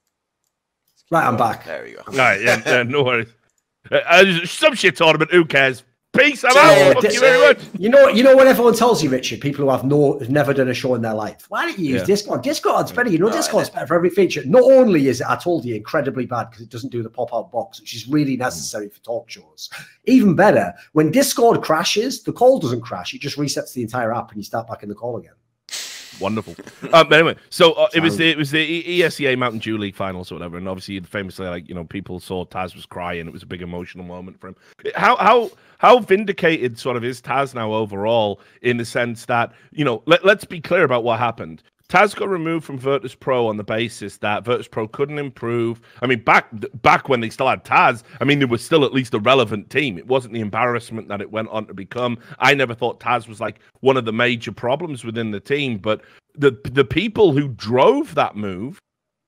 Right, I'm back. There we go. All right, yeah, yeah no worries. Uh, uh, some shit tournament, who cares? Peace, I'm yeah, out. Thank you very much. You know, you know what everyone tells you, Richard? People who have no, have never done a show in their life. Why don't you use yeah. Discord? Discord's better. You know, no, Discord's better for every feature. Not only is it, I told you, incredibly bad because it doesn't do the pop-out box, which is really necessary for talk shows. Even better, when Discord crashes, the call doesn't crash. It just resets the entire app and you start back in the call again. Wonderful. um, but anyway, so uh, it was the it was the E S C A Mountain Dew League finals or whatever, and obviously famously, like, you know, people saw Taz was crying. It was a big emotional moment for him. How how how vindicated sort of is Taz now overall, in the sense that, you know, let, let's be clear about what happened. Taz got removed from Virtus Pro on the basis that Virtus Pro couldn't improve. I mean, back back when they still had Taz, I mean, they were still at least a relevant team. It wasn't the embarrassment that it went on to become. I never thought Taz was like one of the major problems within the team, but the the people who drove that move,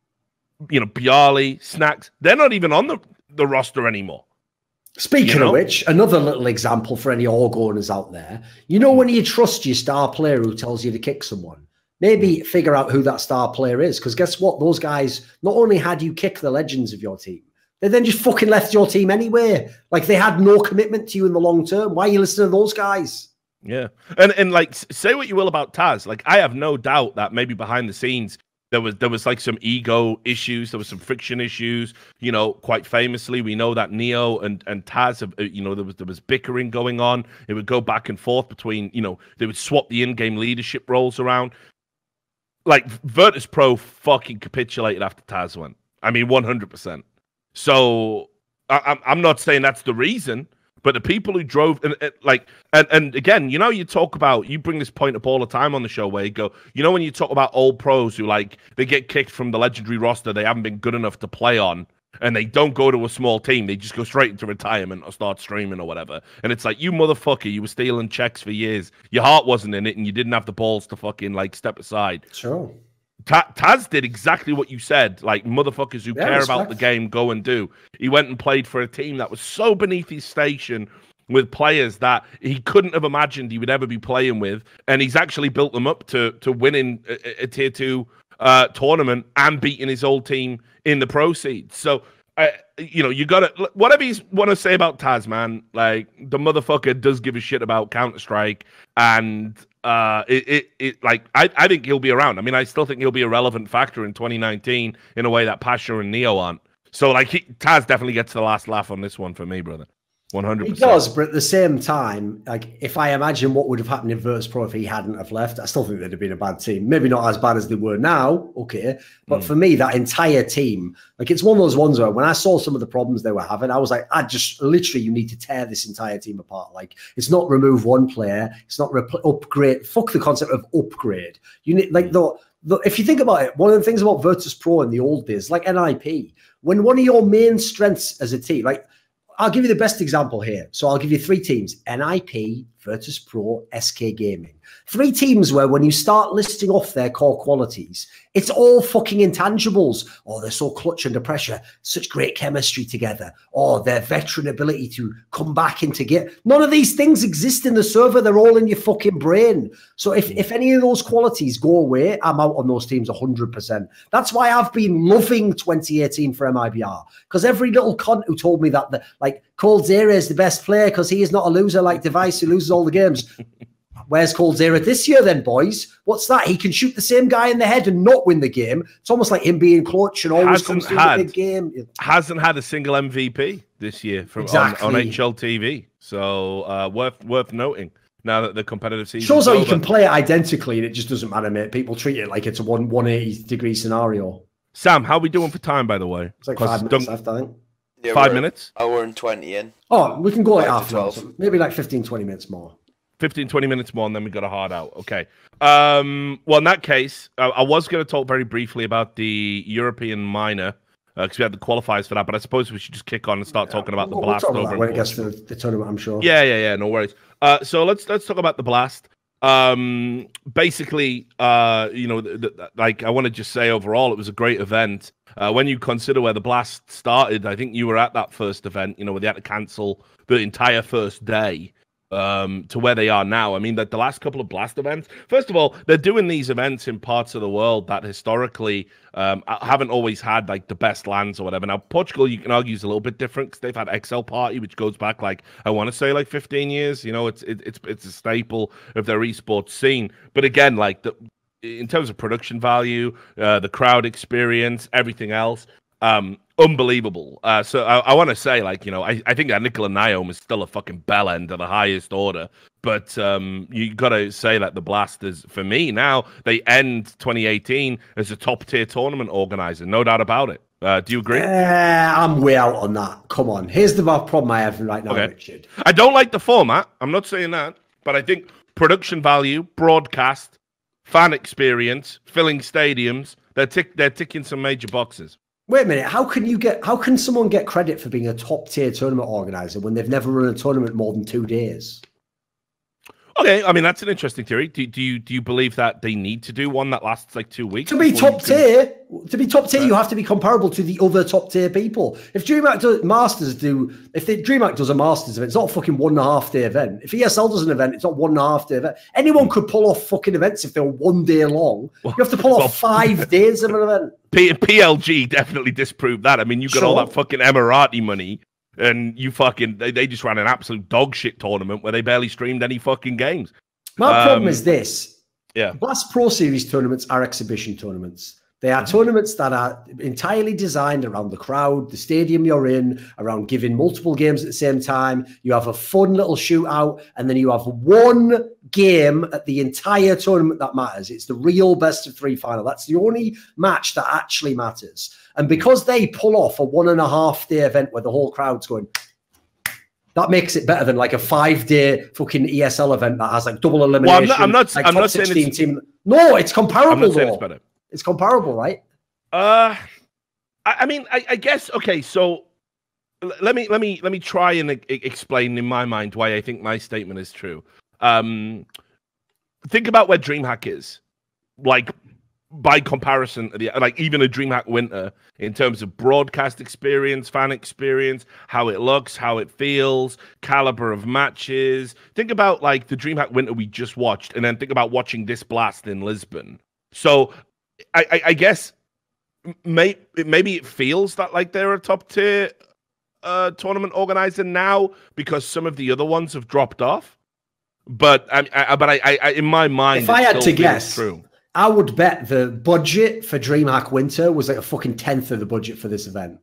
you know, Bialy, Snacks, they're not even on the, the roster anymore. Speaking you know? of which, another little example for any org owners out there, you know, when you trust your star player who tells you to kick someone, maybe figure out who that star player is. Because guess what? Those guys not only had you kick the legends of your team, they then just fucking left your team anyway. Like, they had no commitment to you in the long term. Why are you listening to those guys? Yeah. And, and like, say what you will about Taz. Like, I have no doubt that maybe behind the scenes, There was there was like some ego issues. There was some friction issues. You know, quite famously, we know that Neo and and Taz, have, you know, there was there was bickering going on. It would go back and forth between, you know, they would swap the in-game leadership roles around. Like, Virtus Pro fucking capitulated after Taz went. I mean, one hundred percent. So I, I'm I'm not saying that's the reason. But the people who drove, and, and like, and, and again, you know, you talk about, you bring this point up all the time on the show where you go, you know, when you talk about old pros who, like, they get kicked from the legendary roster they haven't been good enough to play on, and they don't go to a small team, they just go straight into retirement or start streaming or whatever. And it's like, you motherfucker, you were stealing checks for years. Your heart wasn't in it, and you didn't have the balls to fucking, like, step aside. Sure. Taz did exactly what you said. Like, motherfuckers who yeah, care respect. about the game go and do. He went and played for a team that was so beneath his station with players that he couldn't have imagined he would ever be playing with, and he's actually built them up to to winning a, a tier two uh, tournament and beating his old team in the proceeds. So, uh, you know, you gotta, whatever you want to say about Taz, man. Like, the motherfucker does give a shit about Counter-Strike, and uh, it, it, it, like, I, I think he'll be around. I mean, I still think he'll be a relevant factor in twenty nineteen in a way that Pasha and Neo aren't. So, like, he, Taz definitely gets the last laugh on this one for me, brother. one hundred percent. He does, but at the same time, like, if I imagine what would have happened in Virtus Pro if he hadn't have left, I still think they'd have been a bad team. Maybe not as bad as they were now, okay. But mm. for me, that entire team, like, it's one of those ones where when I saw some of the problems they were having, I was like, I just literally, you need to tear this entire team apart. Like, it's not remove one player, it's not upgrade. Fuck the concept of upgrade. You need, like, the, the if you think about it, one of the things about Virtus Pro in the old days, like N I P, when one of your main strengths as a team, like, I'll give you the best example here. So I'll give you three teams: N I P, Virtus Pro, S K Gaming. Three teams where when you start listing off their core qualities, it's all fucking intangibles. Oh, they're so clutch under pressure. Such great chemistry together. Oh, their veteran ability to come back into get. None of these things exist in the server. They're all in your fucking brain. So if, if any of those qualities go away, I'm out on those teams one hundred percent. That's why I've been loving twenty eighteen for M I B R. Because every little cunt who told me that, the, like, coldzera is the best player because he is not a loser like Device who loses all the games. Where's coldzera this year then, boys? What's that? He can shoot the same guy in the head and not win the game. It's almost like him being clutch and always hasn't comes through had, the big game. Hasn't had a single M V P this year from exactly. on, on H L T V. So uh, worth worth noting now that the competitive season shows how over. You can play it identically and it just doesn't matter, mate. People treat it like it's a one 180 degree scenario. Sam, how are we doing for time, by the way? It's like five minutes left, I think. Yeah, five minutes? Hour and twenty in. Oh, we can go like half twelve. so maybe like fifteen, twenty minutes more. fifteen, twenty minutes more, and then we got a hard out. Okay. Um, well, in that case, I, I was going to talk very briefly about the European minor, because uh, we had the qualifiers for that, but I suppose we should just kick on and start yeah, talking about we'll, the Blast we'll over when it gets to the tournament, I'm sure. Yeah, yeah, yeah, no worries. Uh, so let's let's talk about the Blast. Um, basically, uh, you know, th- th- like I want to just say overall, it was a great event. Uh, when you consider where the Blast started, I think you were at that first event, you know, where they had to cancel the entire first day. Um, to where they are now. I mean, that the last couple of Blast events, first of all, they're doing these events in parts of the world that historically um, haven't always had like the best lands or whatever. Now, Portugal, you can argue, is a little bit different because they've had X L Party, which goes back like, I want to say like fifteen years. You know, it's it, it's it's a staple of their esports scene. But again, like the in terms of production value, uh, the crowd experience, everything else, um, unbelievable. Uh, so I, I want to say, like, you know, I, I think that Nicola Niome is still a fucking bell end of the highest order. But um, you got to say that the Blasters, for me now, they end twenty eighteen as a top tier tournament organizer. No doubt about it. Uh, do you agree? Uh, I'm way out on that. Come on. Here's the problem I have right now, okay. Richard. I don't like the format. I'm not saying that. But I think production value, broadcast, fan experience, filling stadiums, they're, tick- they're ticking some major boxes. Wait a minute. How can you get? How can someone get credit for being a top tier tournament organizer when they've never run a tournament more than two days? Okay, I mean that's an interesting theory. Do, do you do you believe that they need to do one that lasts like two weeks? To be top tier, to be top tier, you have to be comparable to the other top tier people. If DreamHack does Masters do, if the DreamHack does a Masters event, it's not a fucking one and a half day event. If E S L does an event, it's not one and a half day event. Anyone could pull off fucking events if they're one day long. You have to pull off well, five days of an event. P PLG definitely disproved that. I mean, you got sure. all that fucking Emirati money. And you fucking, they, they just ran an absolute dog shit tournament where they barely streamed any fucking games. My um, problem is this. Yeah. Blast Pro Series tournaments are exhibition tournaments. They are tournaments that are entirely designed around the crowd, the stadium you're in, around giving multiple games at the same time. You have a fun little shootout, and then you have one game at the entire tournament that matters. It's the real best of three final. That's the only match that actually matters. And because they pull off a one and a half day event where the whole crowd's going, that makes it better than like a five day fucking E S L event that has like double elimination. Well, I'm not. I'm not, like I'm not saying it's, team. No, it's comparable. I'm not saying though. it's better. It's comparable, right? Uh, I, I mean, I, I guess okay. So let me let me let me try and e explain in my mind why I think my statement is true. Um, think about where DreamHack is, like. By comparison to the like even a DreamHack Winter in terms of broadcast experience, fan experience, how it looks, how it feels, caliber of matches. Think about like the DreamHack Winter we just watched, and then think about watching this Blast in Lisbon. So I, I, I guess may, maybe it feels that like they're a top tier uh, tournament organizer now because some of the other ones have dropped off. But I, I but I, I in my mind, if I had to guess, true. I would bet the budget for DreamHack Winter was like a fucking tenth of the budget for this event.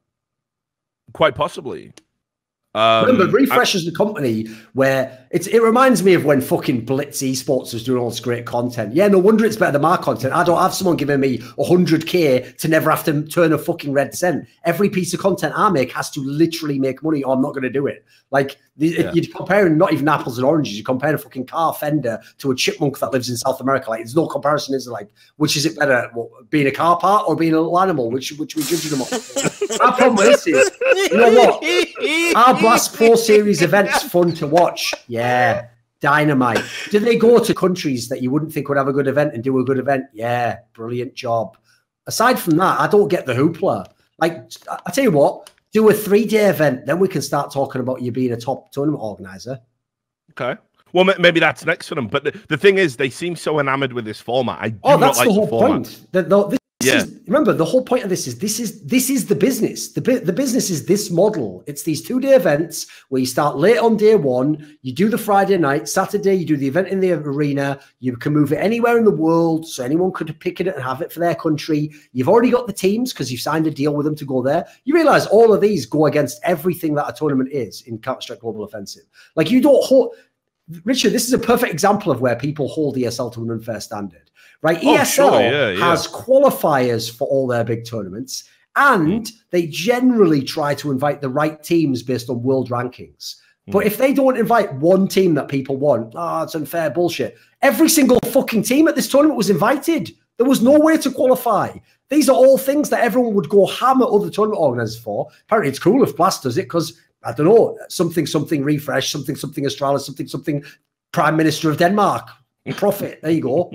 Quite possibly. Um, Remember, Refresh is the company where it's. It reminds me of when fucking Blitz Esports was doing all this great content. Yeah, no wonder it's better than my content. I don't have someone giving me one hundred K to never have to turn a fucking red cent. Every piece of content I make has to literally make money or I'm not going to do it. Like, yeah. You're comparing not even apples and oranges. You're comparing a fucking car fender to a chipmunk that lives in South America. Like, there's no comparison, is there? Like, which is it better, what, being a car part or being a little animal? Which which we judging them on? My problem is, is, you know what? Our Blast Pro Series event's fun to watch. Yeah, dynamite. Do they go to countries that you wouldn't think would have a good event and do a good event? Yeah, brilliant job. Aside from that, I don't get the hoopla. Like, I tell you what, do a three-day event, then we can start talking about you being a top tournament organizer. Okay. Well, maybe that's next for them. But the, the thing is, they seem so enamored with this format. I do oh, that's not like the whole the format. point. The, the, this yeah. is, remember, the whole point of this is this is this is the business. The the business is this model. It's these two-day events where you start late on day one, you do the Friday night, Saturday you do the event in the arena. You can move it anywhere in the world, so anyone could pick it and have it for their country. You've already got the teams because you've signed a deal with them to go there. You realize all of these go against everything that a tournament is in Counter-Strike Global Offensive. Like, you don't hold. Richard, this is a perfect example of where people hold E S L to an unfair standard, right? Oh, E S L sure, yeah, yeah. has qualifiers for all their big tournaments, and mm. they generally try to invite the right teams based on world rankings. Mm. But if they don't invite one team that people want, oh, it's unfair bullshit. Every single fucking team at this tournament was invited. There was no way to qualify. These are all things that everyone would go hammer other tournament organizers for. Apparently, it's cool if Blast does it because I don't know, something, something Refresh, something, something Astralis, something, something Prime Minister of Denmark. Profit. There you go.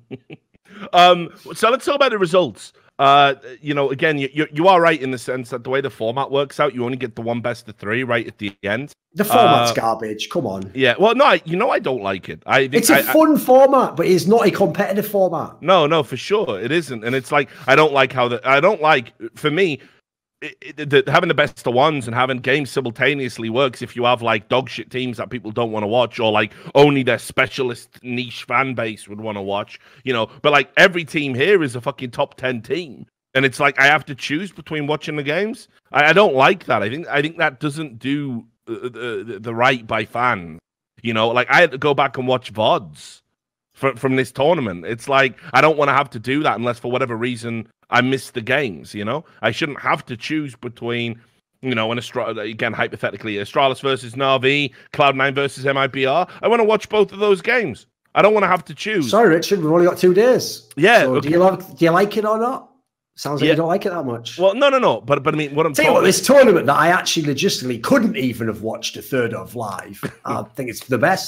um, so let's talk about the results. Uh, you know, again, you, you you are right in the sense that the way the format works out, you only get the one best of three right at the end. The format's uh, garbage. Come on. Yeah. Well, no, I, you know, I don't like it. I think it's a I, fun I, format, but it's not a competitive format. No, no, for sure, it isn't. And it's like I don't like how the I don't like for me. It, it, the, having the best of ones and having games simultaneously works if you have like dog shit teams that people don't want to watch or like only their specialist niche fan base would want to watch, you know. But like every team here is a fucking top ten team, and it's like I have to choose between watching the games. I, I don't like that. I think I think that doesn't do the, the, the right by fans. You know, like I had to go back and watch V O Ds from from this tournament. It's like I don't want to have to do that unless for whatever reason I missed the games, you know? I shouldn't have to choose between, you know, an Astra again, hypothetically, Astralis versus Na'Vi, Cloud nine versus M I B R. I want to watch both of those games. I don't want to have to choose. Sorry, Richard, we've only got two days. Yeah. So okay. do, you love, do you like it or not? Sounds like yeah. you don't like it that much. Well, no, no, no. But but I mean, what I'm Tell you what, this tournament that I actually logistically couldn't even have watched a third of live, I think it's the best.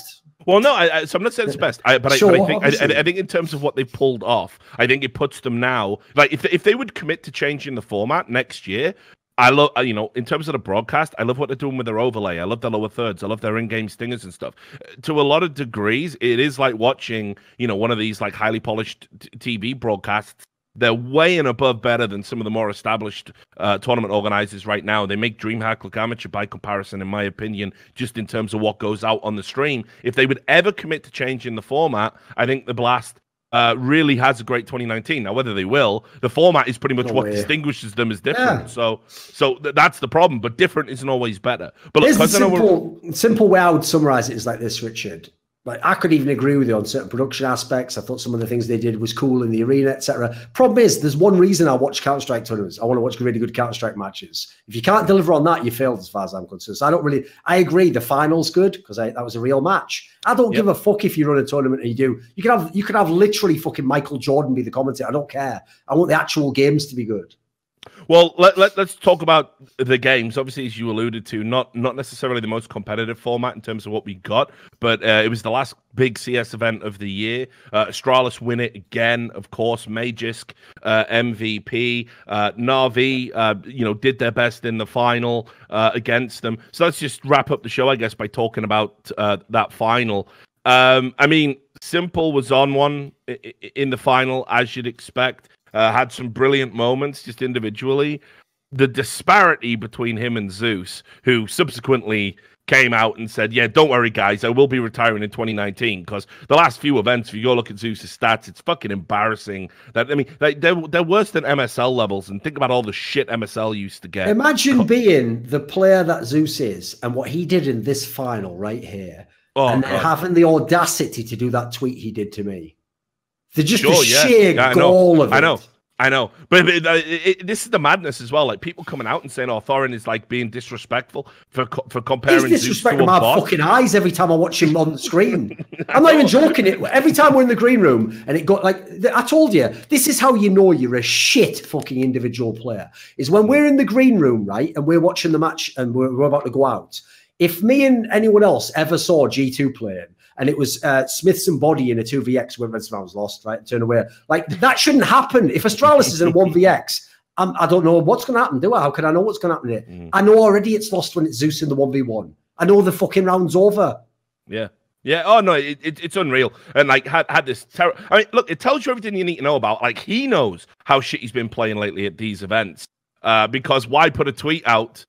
Well, no, I, I, so I'm not saying it's best, I, but, Sure, I, but I think I, obviously. I think in terms of what they pulled off, I think it puts them now. Like if if they would commit to changing the format next year, I love you know in terms of the broadcast, I love what they're doing with their overlay. I love the lower thirds. I love their in-game stingers and stuff. To a lot of degrees, it is like watching you know one of these like highly polished t- T V broadcasts. They're way and above better than some of the more established uh, tournament organizers right now. They make DreamHack look amateur by comparison, in my opinion, just in terms of what goes out on the stream. If they would ever commit to changing the format, I think the Blast uh, really has a great twenty nineteen. Now, whether they will, the format is pretty much No what way. distinguishes them as different. Yeah. So, so th- that's the problem. But different isn't always better. But look, Here's the 'cause I know we're- simple, simple way I would summarize it is like this, Richard. Like I could even agree with you on certain production aspects. I thought some of the things they did was cool in the arena, et cetera. Problem is, there's one reason I watch Counter-Strike tournaments. I want to watch really good Counter-Strike matches. If you can't deliver on that, you failed as far as I'm concerned. So I don't really, I agree the final's good because that was a real match. I don't Yep. give a fuck if you run a tournament and you do. You can have, you can have literally fucking Michael Jordan be the commentator. I don't care. I want the actual games to be good. Well, let, let, let's talk about the games. Obviously, as you alluded to, not not necessarily the most competitive format in terms of what we got, but uh, it was the last big C S event of the year. Uh, Astralis win it again, of course. Magisk, uh, M V P. Uh, Na'Vi, uh, you know, did their best in the final uh, against them. So let's just wrap up the show, I guess, by talking about uh, that final. Um, I mean, Simple was on one in the final, as you'd expect. Uh, had some brilliant moments just individually. The disparity between him and Zeus, who subsequently came out and said, yeah, don't worry, guys, I will be retiring in twenty nineteen, because the last few events, if you go look at Zeus's stats, it's fucking embarrassing. That I mean, they, they're, they're worse than M S L levels, and think about all the shit M S L used to get. Imagine being the player that Zeus is and what he did in this final right here, Oh, and then God. having the audacity to do that tweet he did to me. The just Sure, the yeah. sheer Yeah, I gall know. of it. I know. I know, but, but uh, it, it, this is the madness as well. Like people coming out and saying, "Oh, Thorin is like being disrespectful for co- for comparing He's Zeus to disrespecting a my bot." fucking eyes every time I watch him on the screen. I'm not even joking. It every time we're in the green room and it got like I told you, this is how you know you're a shit fucking individual player. Is when we're in the green room, right, and we're watching the match and we're, we're about to go out. If me and anyone else ever saw G two playing, and it was uh, Smiths and Body in a two v X when I was lost, right? Turn away. Like, that shouldn't happen. If Astralis is in a one v X, I'm, I don't know what's going to happen, do I? How can I know what's going to happen here? Mm. I know already it's lost when it's Zeus in the one v one. I know the fucking round's over. Yeah. Yeah. Oh, no, it, it, it's unreal. And, like, had, had this terror. I mean, look, it tells you everything you need to know about. Like, he knows how shit he's been playing lately at these events. Uh, because why put a tweet out?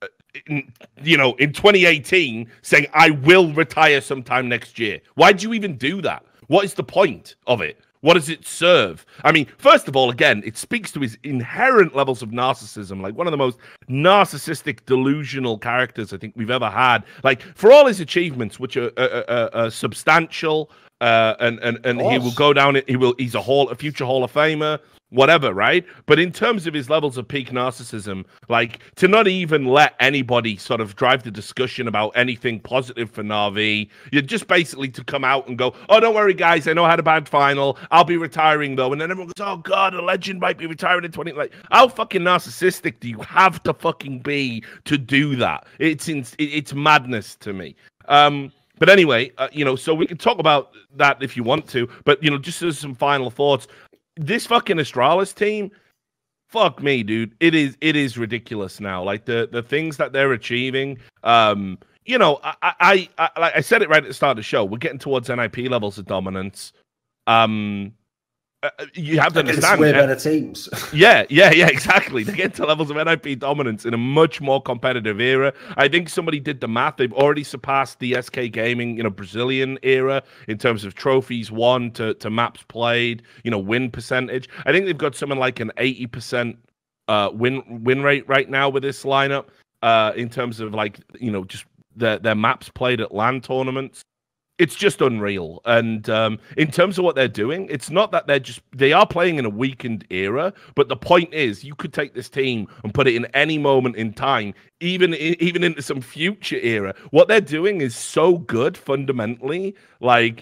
In, you know, in twenty eighteen, saying I will retire sometime next year. Why do you even do that? What is the point of it? What does it serve? I mean, first of all, again, it speaks to his inherent levels of narcissism. Like one of the most narcissistic, delusional characters I think we've ever had. Like for all his achievements, which are, are, are, are substantial, uh, and and and he will go down. He will. He's a hall, a future Hall of Famer. Whatever, right? But in terms of his levels of peak narcissism, like to not even let anybody sort of drive the discussion about anything positive for Na'Vi, you're just basically to come out and go, oh, don't worry, guys, I know I had a bad final. I'll be retiring, though. And then everyone goes, oh, God, a legend might be retiring in twenty. Like, how fucking narcissistic do you have to fucking be to do that? It's in, it's madness to me. Um, But anyway, uh, you know, so we can talk about that if you want to. But, you know, just as some final thoughts, this fucking Astralis team, fuck me, dude. It is it is ridiculous now. Like the the things that they're achieving. Um, you know, I I I, like I said it right at the start of the show. We're getting towards N I P levels of dominance. Um, uh, you have to understand. Way better teams. yeah, yeah, yeah, exactly. They get to levels of N I P dominance in a much more competitive era. I think somebody did the math. They've already surpassed the S K Gaming, you know, Brazilian era in terms of trophies won to, to maps played, you know, win percentage. I think they've got something like an eighty percent uh, win win rate right now with this lineup uh, in terms of like, you know, just their, their maps played at LAN tournaments. It's just unreal. And um, in terms of what they're doing, it's not that they're just, they are playing in a weakened era, but the point is you could take this team and put it in any moment in time, even, even into some future era. What they're doing is so good fundamentally. Like,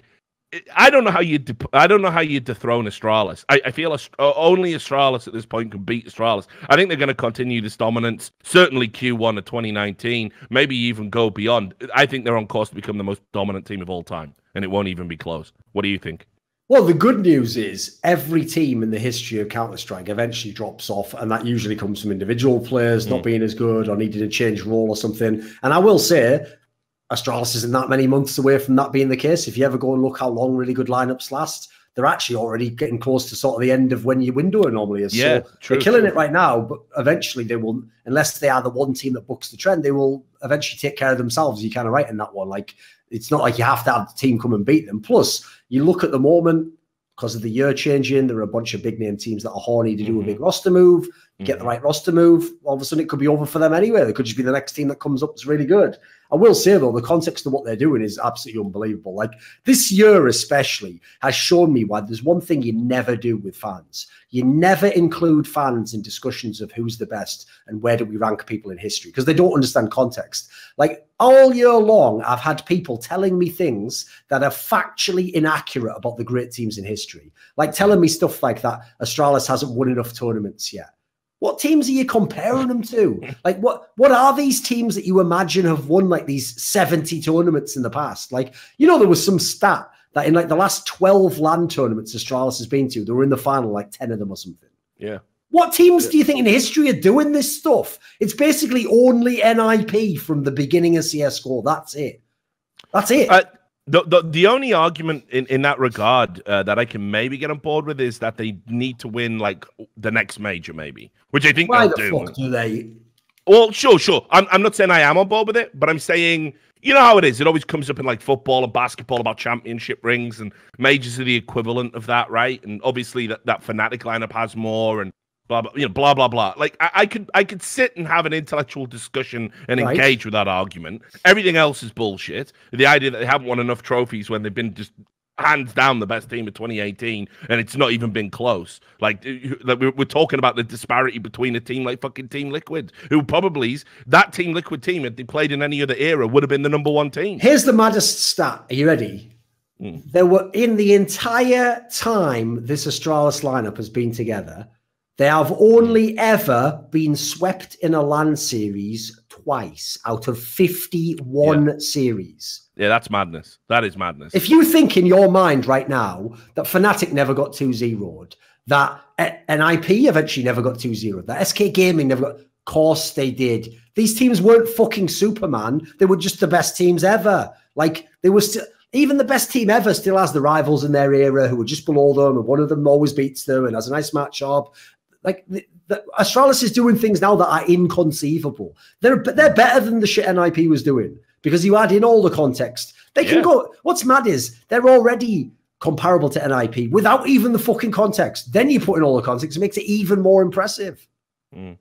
I don't know how you. I don't know how you dethrone Astralis. I, I feel Ast- only Astralis at this point can beat Astralis. I think they're going to continue this dominance. Certainly Q one of twenty nineteen. Maybe even go beyond. I think they're on course to become the most dominant team of all time, and it won't even be close. What do you think? Well, the good news is every team in the history of Counter-Strike eventually drops off, and that usually comes from individual players not mm. being as good or needing to change role or something. And I will say, Astralis isn't that many months away from that being the case. If you ever go and look how long really good lineups last, they're actually already getting close to sort of the end of when your window normally is. Yeah, so true, they're killing true. it right now, but eventually they will, unless they are the one team that books the trend, they will eventually take care of themselves. You're kind of right in that one. Like, it's not like you have to have the team come and beat them. Plus, you look at the moment, because of the year changing, there are a bunch of big name teams that are horny to do mm-hmm. a big roster move. You mm-hmm. get the right roster move, all of a sudden it could be over for them anyway. They could just be the next team that comes up that's really good. I will say, though, the context of what they're doing is absolutely unbelievable. Like, this year especially has shown me why there's one thing you never do with fans. You never include fans in discussions of who's the best and where do we rank people in history, because they don't understand context. Like, all year long, I've had people telling me things that are factually inaccurate about the great teams in history. Like telling me stuff like that Astralis hasn't won enough tournaments yet. What teams are you comparing them to? Like, what what are these teams that you imagine have won like these seventy tournaments in the past? Like, you know, there was some stat that in like the last twelve LAN tournaments Astralis has been to, they were in the final like ten of them or something. Yeah. What teams yeah. do you think in history are doing this stuff? It's basically only N I P from the beginning of C S G O. That's it. That's it. Uh, The, the the only argument in, in that regard uh, that I can maybe get on board with is that they need to win like the next major, maybe, which I think Why they'll the do. fuck do they? Well, sure, sure. I'm I'm not saying I am on board with it, but I'm saying, you know how it is. It always comes up in like football and basketball about championship rings, and majors are the equivalent of that, right? And obviously that, that Fnatic lineup has more, and blah blah, you know, blah blah blah. Like I, I could I could sit and have an intellectual discussion and Right. engage with that argument. Everything else is bullshit. The idea that they haven't won enough trophies when they've been just hands down the best team of twenty eighteen, and it's not even been close. Like, like we're, we're talking about the disparity between a team like fucking Team Liquid, who probably that Team Liquid team, if they played in any other era, would have been the number one team. Here's the maddest stat. Are you ready? Mm. There were, in the entire time this Astralis lineup has been together, they have only ever been swept in a LAN series twice out of fifty-one Yeah. series. Yeah, that's madness. That is madness. If you think in your mind right now that Fnatic never got two zeroed, that N I P eventually never got two zeroed, that S K Gaming never got, of course they did. These teams weren't fucking Superman. They were just the best teams ever. Like, they were still, even the best team ever still has the rivals in their era who are just below them, and one of them always beats them and has a nice matchup. Like, the, the, Astralis is doing things now that are inconceivable. They're they're better than the shit N I P was doing, because you add in all the context. They can Yeah. go. What's mad is they're already comparable to N I P without even the fucking context. Then you put in all the context, it makes it even more impressive. Mm.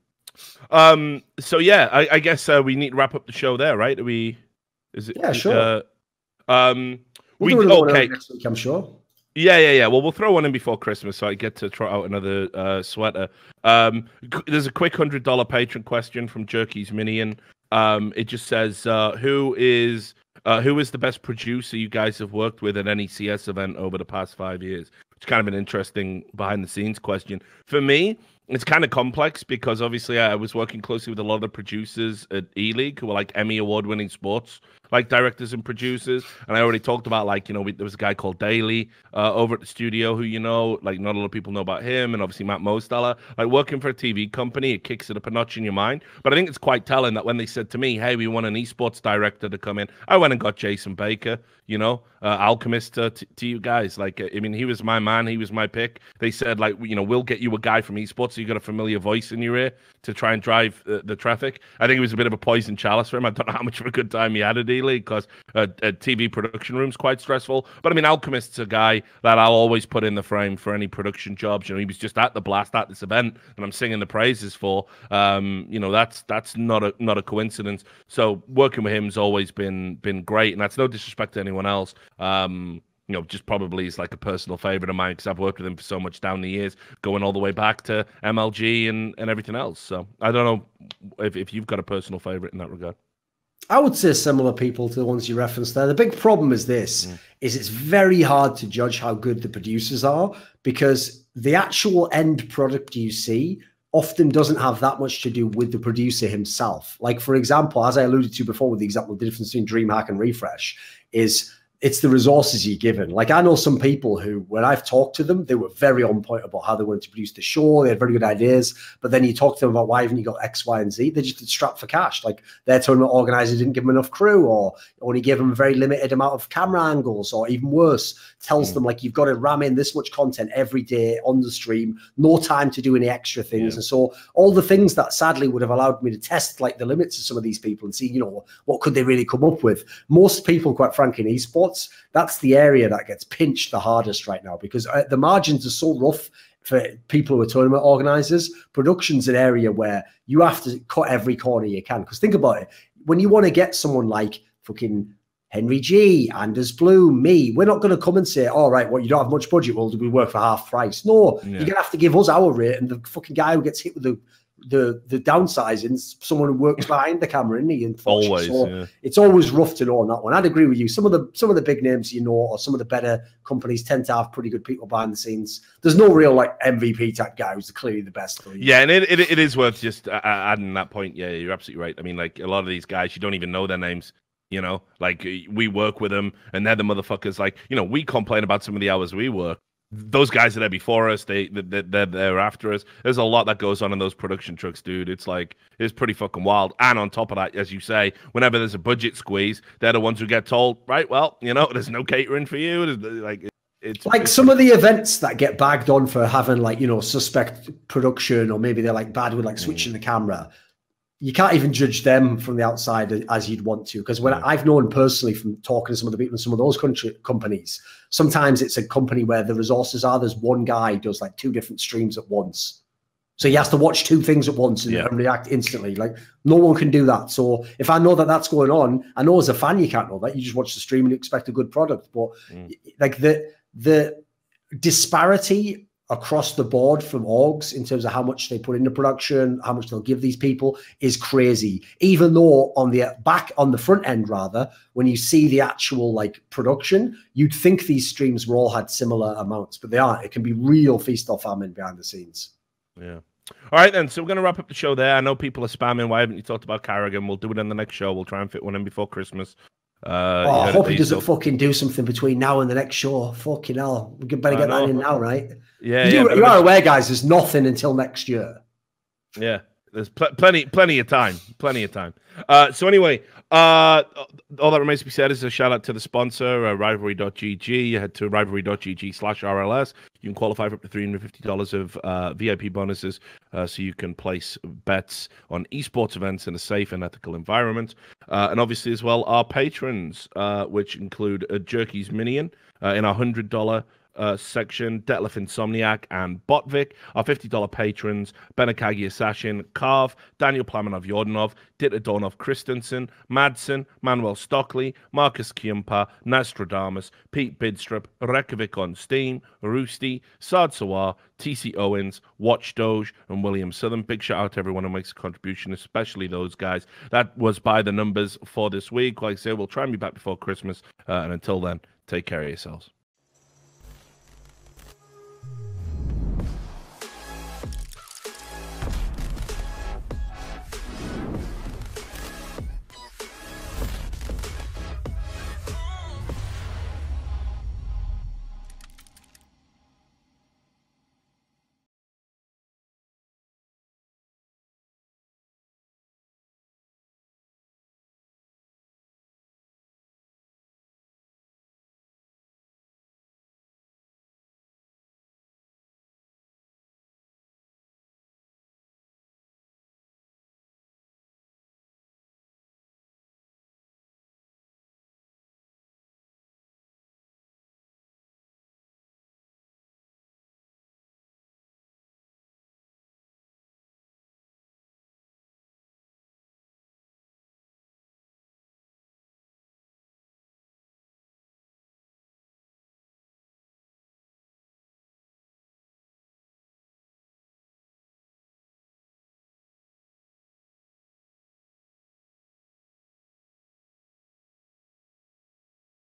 Um. So yeah, I, I guess uh, we need to wrap up the show there, right? Are we? Is it? Yeah, sure. Uh, um. We'll we do another one okay. next week, I'm sure. Yeah, yeah, yeah. Well, we'll throw one in before Christmas, so I get to try out another uh, sweater. Um, c- there's a quick hundred dollar patron question from Jerky's Minion. Um, it just says, uh, "Who is uh, who is the best producer you guys have worked with at any C S event over the past five years?" It's kind of an interesting behind the scenes question. For me, it's kind of complex because obviously I was working closely with a lot of the producers at E-League who are like Emmy award winning sports like directors and producers. And I already talked about, like, you know, we, there was a guy called Daly uh, over at the studio who, you know, like not a lot of people know about him, and obviously Matt Mostella. Like, working for a T V company, it kicks it up a notch in your mind. But I think it's quite telling that when they said to me, hey, we want an esports director to come in, I went and got Jason Baker, you know, uh, Alchemist uh, t- to you guys. Like, I mean, he was my man. He was my pick. They said, like, you know, we'll get you a guy from esports so you got a familiar voice in your ear to try and drive uh, the traffic. I think it was a bit of a poison chalice for him. I don't know how much of a good time he had at E-League because uh, a T V production room's quite stressful. But I mean, Alchemist's a guy that I'll always put in the frame for any production jobs. You know, he was just at the Blast at this event, and I'm singing the praises for. Um, you know, that's that's not a not a coincidence. So working with him's always been been great, and that's no disrespect to anyone else. Um, you know, just probably is like a personal favorite of mine because I've worked with him for so much down the years, going all the way back to M L G and, and everything else. So I don't know if, if you've got a personal favorite in that regard. I would say similar people to the ones you referenced there. The big problem is this, mm. is it's very hard to judge how good the producers are because the actual end product you see often doesn't have that much to do with the producer himself. Like, for example, as I alluded to before with the example of the difference between DreamHack and Refresh is it's the resources you're given. Like, I know some people who, when I've talked to them, they were very on point about how they wanted to produce the show. They had very good ideas. But then you talk to them about why haven't you got X, Y, and Z? They just strapped for cash. Like, their tournament organizer didn't give them enough crew or only gave them a very limited amount of camera angles, or even worse, tells mm. them, like, you've got to ram in this much content every day on the stream, no time to do any extra things. Yeah. And so all the things that sadly would have allowed me to test, like, the limits of some of these people and see, you know, what could they really come up with? Most people, quite frankly, in esports, that's the area that gets pinched the hardest right now because uh, the margins are so rough for people who are tournament organizers. Production's an area where you have to cut every corner you can. Because think about it, when you want to get someone like fucking Henry G, Anders Bloom, me, we're not going to come and say, all right, well, you don't have much budget, well, do we work for half price? No, yeah. You're going to have to give us our rate, and the fucking guy who gets hit with the the the downsizing, someone who works behind the camera, isn't he? Always, so yeah. It's always rough to know on that one. I'd agree with you. Some of the some of the big names you know, or some of the better companies tend to have pretty good people behind the scenes. There's no real like M V P type guy who's clearly the best for you. Yeah, and it, it it is worth just uh, adding that point. Yeah, you're absolutely right. I mean, like a lot of these guys, you don't even know their names. You know, like we work with them, and they're the motherfuckers. Like, you know, we complain about some of the hours we work. Those guys are there before us. They, they they're there after us. There's a lot that goes on in those production trucks, dude. It's like it's pretty fucking wild. And on top of that, as you say, whenever there's a budget squeeze, they're the ones who get told, right? Well, you know, there's no catering for you. There's, like it's like it's, some of the events that get bagged on for having like you know suspect production, or maybe they're like bad with like switching mm. the camera. You can't even judge them from the outside as you'd want to. Because when yeah. I've known personally from talking to some of the people in some of those country companies, sometimes it's a company where the resources are, there's one guy who does like two different streams at once. So he has to watch two things at once and, yeah. and react instantly. Like no one can do that. So if I know that that's going on, I know as a fan, you can't know that. You just watch the stream and you expect a good product. But mm. like the, the disparity across the board from orgs in terms of how much they put into production, how much they'll give these people is crazy. Even though on the back, on the front end rather, when you see the actual like production, you'd think these streams were all had similar amounts, but they aren't. It can be real feast or famine behind the scenes. Yeah. All right, then. So we're going to wrap up the show there. I know people are spamming. Why haven't you talked about Carrigan? We'll do it in the next show. We'll try and fit one in before Christmas. Uh, oh, I hope he doesn't fucking do something between now and the next show. Fucking hell. We better get that in now, right? Yeah, you, yeah, you are aware, guys, there's nothing until next year. Yeah, there's pl plenty plenty of time. Plenty of time. Uh, so anyway, uh, all that remains to be said is a shout out to the sponsor, uh, rivalry dot G G. You head to rivalry dot G G slash R L S. You can qualify for up to three hundred fifty dollars of uh, V I P bonuses uh, so you can place bets on esports events in a safe and ethical environment. Uh, and obviously as well, our patrons, uh, which include uh, Jerky's Minion uh, in our one hundred dollar Uh, section, Detlef Insomniac and Botvik, our fifty dollar patrons, Benakagi Assassin, Carv, Daniel Plamanov Yordanov, Dieter Dornov Christensen, Madsen, Manuel Stockley, Marcus Kiumpa, Nostradamus, Pete Bidstrup, Rekovic on Steam, Roosty, Sard Sawar, T C Owens, Watch Doge, and William Southern. Big shout out to everyone who makes a contribution, especially those guys. That was by the numbers for this week. Like I say, we'll try and be back before Christmas, uh, and until then, take care of yourselves.